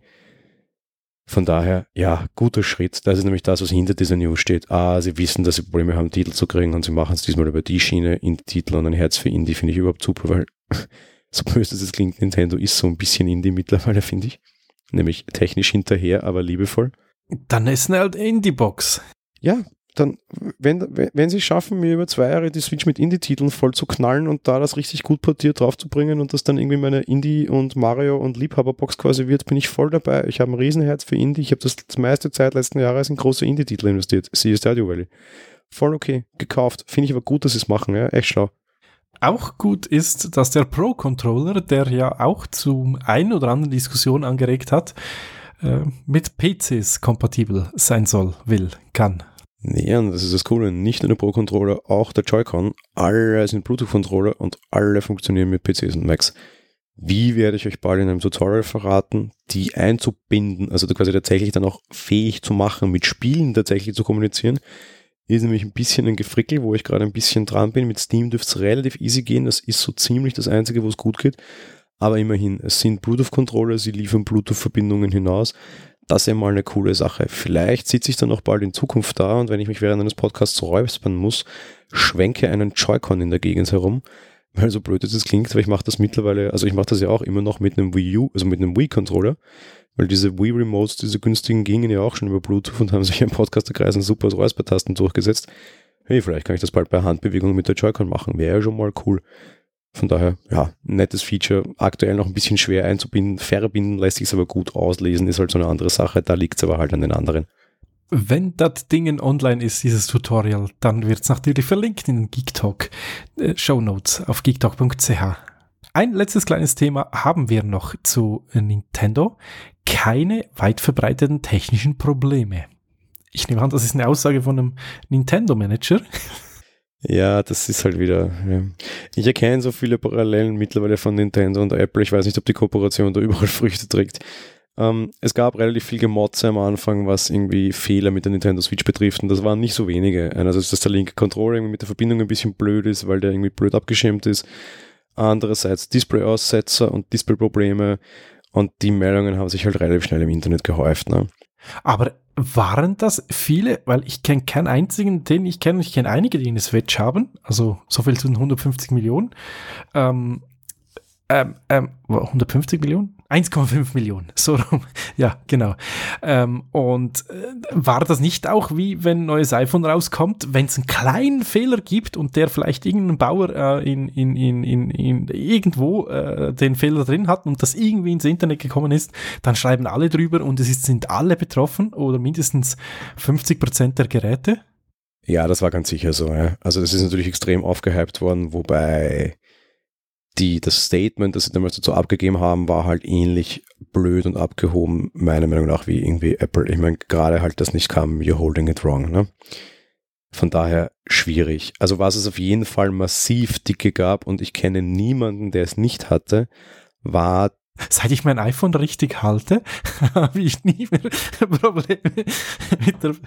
Von daher, ja, guter Schritt. Das ist nämlich das, was hinter dieser News steht. Ah, sie wissen, dass sie Probleme haben, Titel zu kriegen und sie machen es diesmal über die Schiene, Indie-Titel und ein Herz für Indie finde ich überhaupt super, weil so böse das klingt, Nintendo ist so ein bisschen Indie mittlerweile, finde ich. Nämlich technisch hinterher, aber liebevoll. Dann ist eine halt Indie-Box. Ja, dann, wenn, wenn sie schaffen, mir über zwei Jahre die Switch mit Indie-Titeln voll zu knallen und da das richtig gut portiert draufzubringen und das dann irgendwie meine Indie- und Mario- und Liebhaber-Box quasi wird, bin ich voll dabei. Ich habe ein Riesenherz für Indie. Ich habe das, das meiste Zeit letzten Jahres in große Indie-Titel investiert. Siehe Stardew Valley. Voll okay, gekauft. Finde ich aber gut, dass sie es machen. Ja, echt schlau. Auch gut ist, dass der Pro-Controller, der ja auch zu ein oder anderen Diskussion angeregt hat, äh, mit P Cs kompatibel sein soll, will, kann. Nee, und das ist das Coole. Nicht nur der Pro-Controller, auch der Joy-Con. Alle sind Bluetooth-Controller und alle funktionieren mit P Cs und Macs. Wie werde ich euch bald in einem Tutorial verraten, die einzubinden, also quasi tatsächlich dann auch fähig zu machen, mit Spielen tatsächlich zu kommunizieren. Ist nämlich ein bisschen ein Gefrickel, wo ich gerade ein bisschen dran bin. Mit Steam dürfte es relativ easy gehen. Das ist so ziemlich das Einzige, wo es gut geht. Aber immerhin, es sind Bluetooth-Controller, sie liefern Bluetooth-Verbindungen hinaus. Das ist ja mal eine coole Sache. Vielleicht sitze ich dann auch bald in Zukunft da und wenn ich mich während eines Podcasts räuspern muss, schwenke einen Joy-Con in der Gegend herum. Weil so blöd es klingt, weil ich mache das mittlerweile, also ich mache das ja auch immer noch mit einem Wii U, also mit einem Wii-Controller. Weil diese Wii-Remotes, diese günstigen, gingen ja auch schon über Bluetooth und haben sich im Podcasterkreisen super als Räuspertasten durchgesetzt. Hey, vielleicht kann ich das bald bei Handbewegungen mit der Joy-Con machen. Wäre ja schon mal cool. Von daher, ja, nettes Feature. Aktuell noch ein bisschen schwer einzubinden. Verbinden lässt sich es aber gut auslesen. Ist halt so eine andere Sache. Da liegt es aber halt an den anderen. Wenn das Ding online ist, dieses Tutorial, dann wird es natürlich verlinkt in den Geek Talk äh, Shownotes auf geektalk punkt c h. Ein letztes kleines Thema haben wir noch zu Nintendo. Keine weit verbreiteten technischen Probleme. Ich nehme an, das ist eine Aussage von einem Nintendo-Manager. Ja, das ist halt wieder. Ja. Ich erkenne so viele Parallelen mittlerweile von Nintendo und Apple. Ich weiß nicht, ob die Kooperation da überall Früchte trägt. Ähm, es gab relativ viel Gemotze am Anfang, was irgendwie Fehler mit der Nintendo Switch betrifft, und das waren nicht so wenige. Einerseits, dass der linke Controller mit der Verbindung ein bisschen blöd ist, weil der irgendwie blöd abgeschirmt ist. Andererseits Display-Aussetzer und Display-Probleme, und die Meldungen haben sich halt relativ schnell im Internet gehäuft. Ne? Aber waren das viele? Weil ich kenne keinen einzigen, den ich kenne. Ich kenne einige, die eine Switch haben. Also so viel zu den hundertfünfzig Millionen. Ähm, ähm, ähm, hundertfünfzig Millionen? eins Komma fünf Millionen, so rum. Ja, genau. Ähm, und äh, war das nicht auch wie, wenn ein neues iPhone rauskommt, wenn es einen kleinen Fehler gibt und der vielleicht irgendein Bauer äh, in, in, in, in, in irgendwo äh, den Fehler drin hat und das irgendwie ins Internet gekommen ist, dann schreiben alle drüber und es ist, sind alle betroffen oder mindestens fünfzig Prozent der Geräte? Ja, das war ganz sicher so. Ja. Also das ist natürlich extrem aufgehypt worden, wobei Die, das Statement, das sie damals dazu abgegeben haben, war halt ähnlich blöd und abgehoben, meiner Meinung nach, wie irgendwie Apple. Ich meine, gerade halt das nicht kam, you're holding it wrong. Ne? Von daher schwierig. Also was es auf jeden Fall massiv dicke gab, und ich kenne niemanden, der es nicht hatte, war... Seit ich mein iPhone richtig halte, habe ich nie mehr Probleme mit der...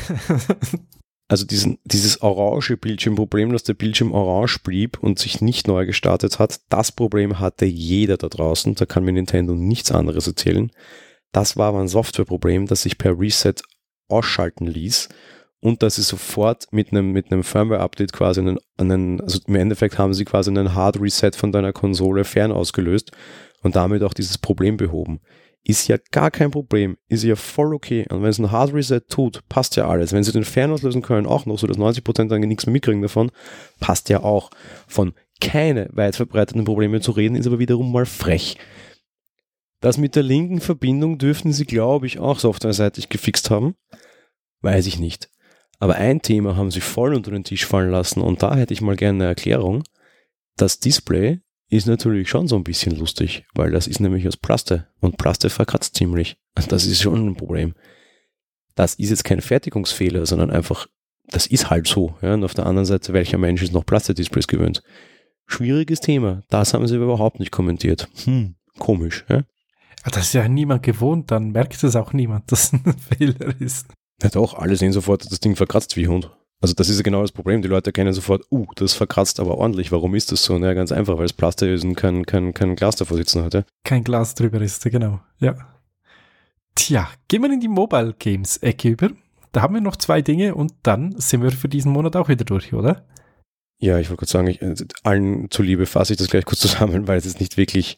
Also diesen, dieses orange Bildschirmproblem, dass der Bildschirm orange blieb und sich nicht neu gestartet hat, das Problem hatte jeder da draußen. Da kann mir Nintendo nichts anderes erzählen. Das war aber ein Softwareproblem, das sich per Reset ausschalten ließ und dass sie sofort mit einem, mit einem Firmware-Update quasi einen, einen, also im Endeffekt haben sie quasi einen Hard Reset von deiner Konsole fern ausgelöst und damit auch dieses Problem behoben. Ist ja gar kein Problem, ist ja voll okay. Und wenn es ein Hard Reset tut, passt ja alles. Wenn sie den fern auslösen können, auch noch, so dass neunzig Prozent dann nichts mehr mitkriegen davon, passt ja auch. Von keine weit verbreiteten Probleme zu reden, ist aber wiederum mal frech. Das mit der linken Verbindung dürften sie, glaube ich, auch softwareseitig gefixt haben. Weiß ich nicht. Aber ein Thema haben sie voll unter den Tisch fallen lassen, und da hätte ich mal gerne eine Erklärung. Das Display ist natürlich schon so ein bisschen lustig, weil das ist nämlich aus Plaste, und Plaste verkratzt ziemlich. Das ist schon ein Problem. Das ist jetzt kein Fertigungsfehler, sondern einfach, das ist halt so. Ja? Und auf der anderen Seite, welcher Mensch ist noch Plaste-Displays gewöhnt? Schwieriges Thema. Das haben sie überhaupt nicht kommentiert. Hm, komisch. Ja? Das ist ja niemand gewohnt, dann merkt es auch niemand, dass ein Fehler ist. Ja doch, alle sehen sofort, dass das Ding verkratzt wie Hund. Also das ist ja genau das Problem. Die Leute erkennen sofort, uh, das verkratzt aber ordentlich. Warum ist das so? Na, ganz einfach, weil es Plaste ist und kein, kein, kein Glas davor sitzen hatte. Kein Glas drüber ist, genau. Ja. Tja, gehen wir in die Mobile Games Ecke über. Da haben wir noch zwei Dinge und dann sind wir für diesen Monat auch wieder durch, oder? Ja, ich wollte kurz sagen, ich, allen zuliebe fasse ich das gleich kurz zusammen, weil es ist nicht wirklich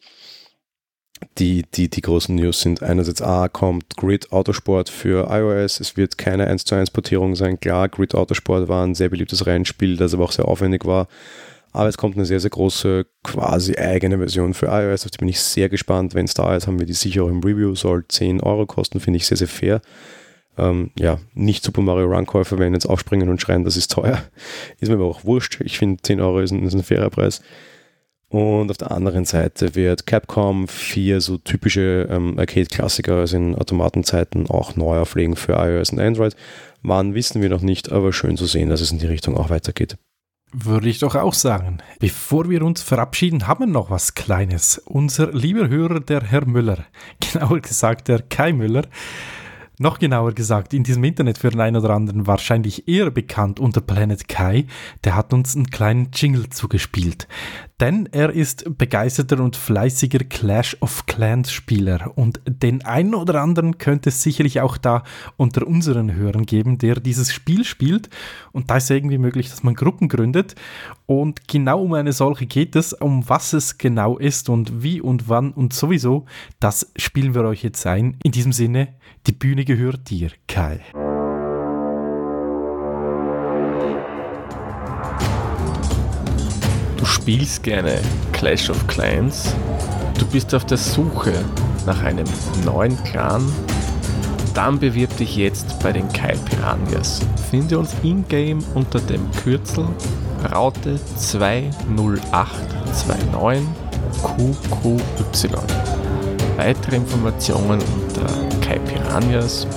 die, die, die großen News sind. Einerseits A, kommt Grid Autosport für iOS. Es wird keine eins zu eins Portierung sein. Klar, Grid Autosport war ein sehr beliebtes Rennspiel, das aber auch sehr aufwendig war. Aber es kommt eine sehr, sehr große, quasi eigene Version für iOS. Auf die bin ich sehr gespannt. Wenn es da ist, haben wir die sicher auch im Review. Soll zehn Euro kosten, finde ich sehr, sehr fair. Ähm, ja, nicht Super Mario Run-Käufer werden jetzt aufspringen und schreien, das ist teuer. Ist mir aber auch wurscht. Ich finde, zehn Euro ist ein, ist ein fairer Preis. Und auf der anderen Seite wird Capcom vier so typische ähm, Arcade-Klassiker aus den Automatenzeiten auch neu auflegen für iOS und Android. Wann wissen wir noch nicht, aber schön zu sehen, dass es in die Richtung auch weitergeht. Würde ich doch auch sagen. Bevor wir uns verabschieden, haben wir noch was Kleines. Unser lieber Hörer, der Herr Müller, genauer gesagt der Kai Müller, noch genauer gesagt, in diesem Internet für den einen oder anderen wahrscheinlich eher bekannt unter Planet Kai, der hat uns einen kleinen Jingle zugespielt. Denn er ist begeisterter und fleißiger Clash of Clans Spieler und den einen oder anderen könnte es sicherlich auch da unter unseren Hörern geben, der dieses Spiel spielt, und da ist es irgendwie möglich, dass man Gruppen gründet, und genau um eine solche geht es. Um was es genau ist und wie und wann und sowieso, das spielen wir euch jetzt ein. In diesem Sinne, die Bühne gehört dir, Kai. Du spielst gerne Clash of Clans, du bist auf der Suche nach einem neuen Clan, dann bewirb dich jetzt bei den Kai Piranhas. Finde uns in-game unter dem Kürzel Raute zwei null acht zwei neun Q Q Y. Weitere Informationen unter kai piranhas punkt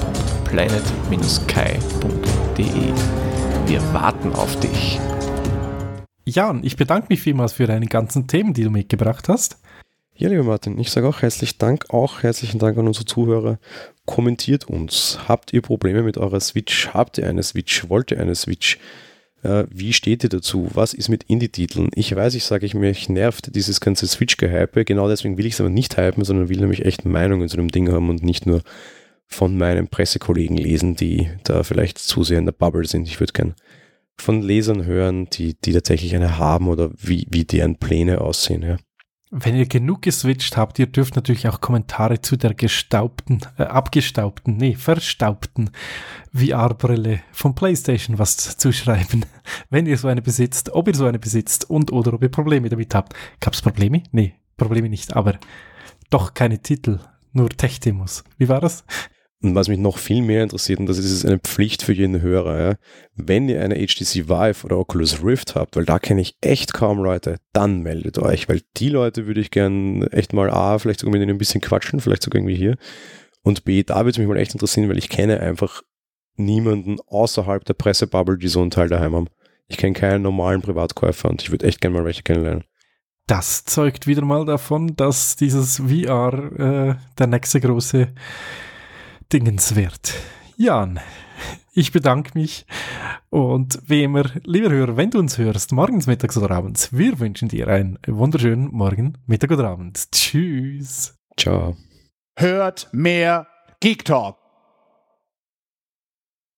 planet dash kai punkt de. Wir warten auf dich. Jan, ich bedanke mich vielmals für deine ganzen Themen, die du mitgebracht hast. Ja, lieber Martin, ich sage auch herzlichen Dank, auch herzlichen Dank an unsere Zuhörer. Kommentiert uns. Habt ihr Probleme mit eurer Switch? Habt ihr eine Switch? Wollt ihr eine Switch? Äh, wie steht ihr dazu? Was ist mit Indie-Titeln? Ich weiß, ich sage, ich mich nervt dieses ganze Switch-Gehype. Genau deswegen will ich es aber nicht hypen, sondern will nämlich echt Meinungen zu dem Ding haben und nicht nur von meinen Pressekollegen lesen, die da vielleicht zu sehr in der Bubble sind. Ich würde gern von Lesern hören, die, die tatsächlich eine haben oder wie, wie deren Pläne aussehen. Ja. Wenn ihr genug geswitcht habt, ihr dürft natürlich auch Kommentare zu der gestaubten, äh, abgestaubten, nee, verstaubten V R-Brille von PlayStation was zuschreiben. Wenn ihr so eine besitzt, ob ihr so eine besitzt und oder ob ihr Probleme damit habt. Gab es Probleme? Nee, Probleme nicht, aber doch keine Titel, nur Tech-Demos. Wie war das? Und was mich noch viel mehr interessiert, und das ist eine Pflicht für jeden Hörer, ja, wenn ihr eine H T C Vive oder Oculus Rift habt, weil da kenne ich echt kaum Leute, dann meldet euch, weil die Leute würde ich gern echt mal A, vielleicht sogar mit denen ein bisschen quatschen, vielleicht sogar irgendwie hier, und B, da würde es mich mal echt interessieren, weil ich kenne einfach niemanden außerhalb der Pressebubble, die so einen Teil daheim haben. Ich kenne keinen normalen Privatkäufer und ich würde echt gerne mal welche kennenlernen. Das zeugt wieder mal davon, dass dieses V R äh, der nächste große Dingens wird. Jan, ich bedanke mich und wie immer, lieber Hörer, wenn du uns hörst, morgens, mittags oder abends, wir wünschen dir einen wunderschönen Morgen, Mittag oder Abend. Tschüss. Ciao. Hört mehr Geek Talk.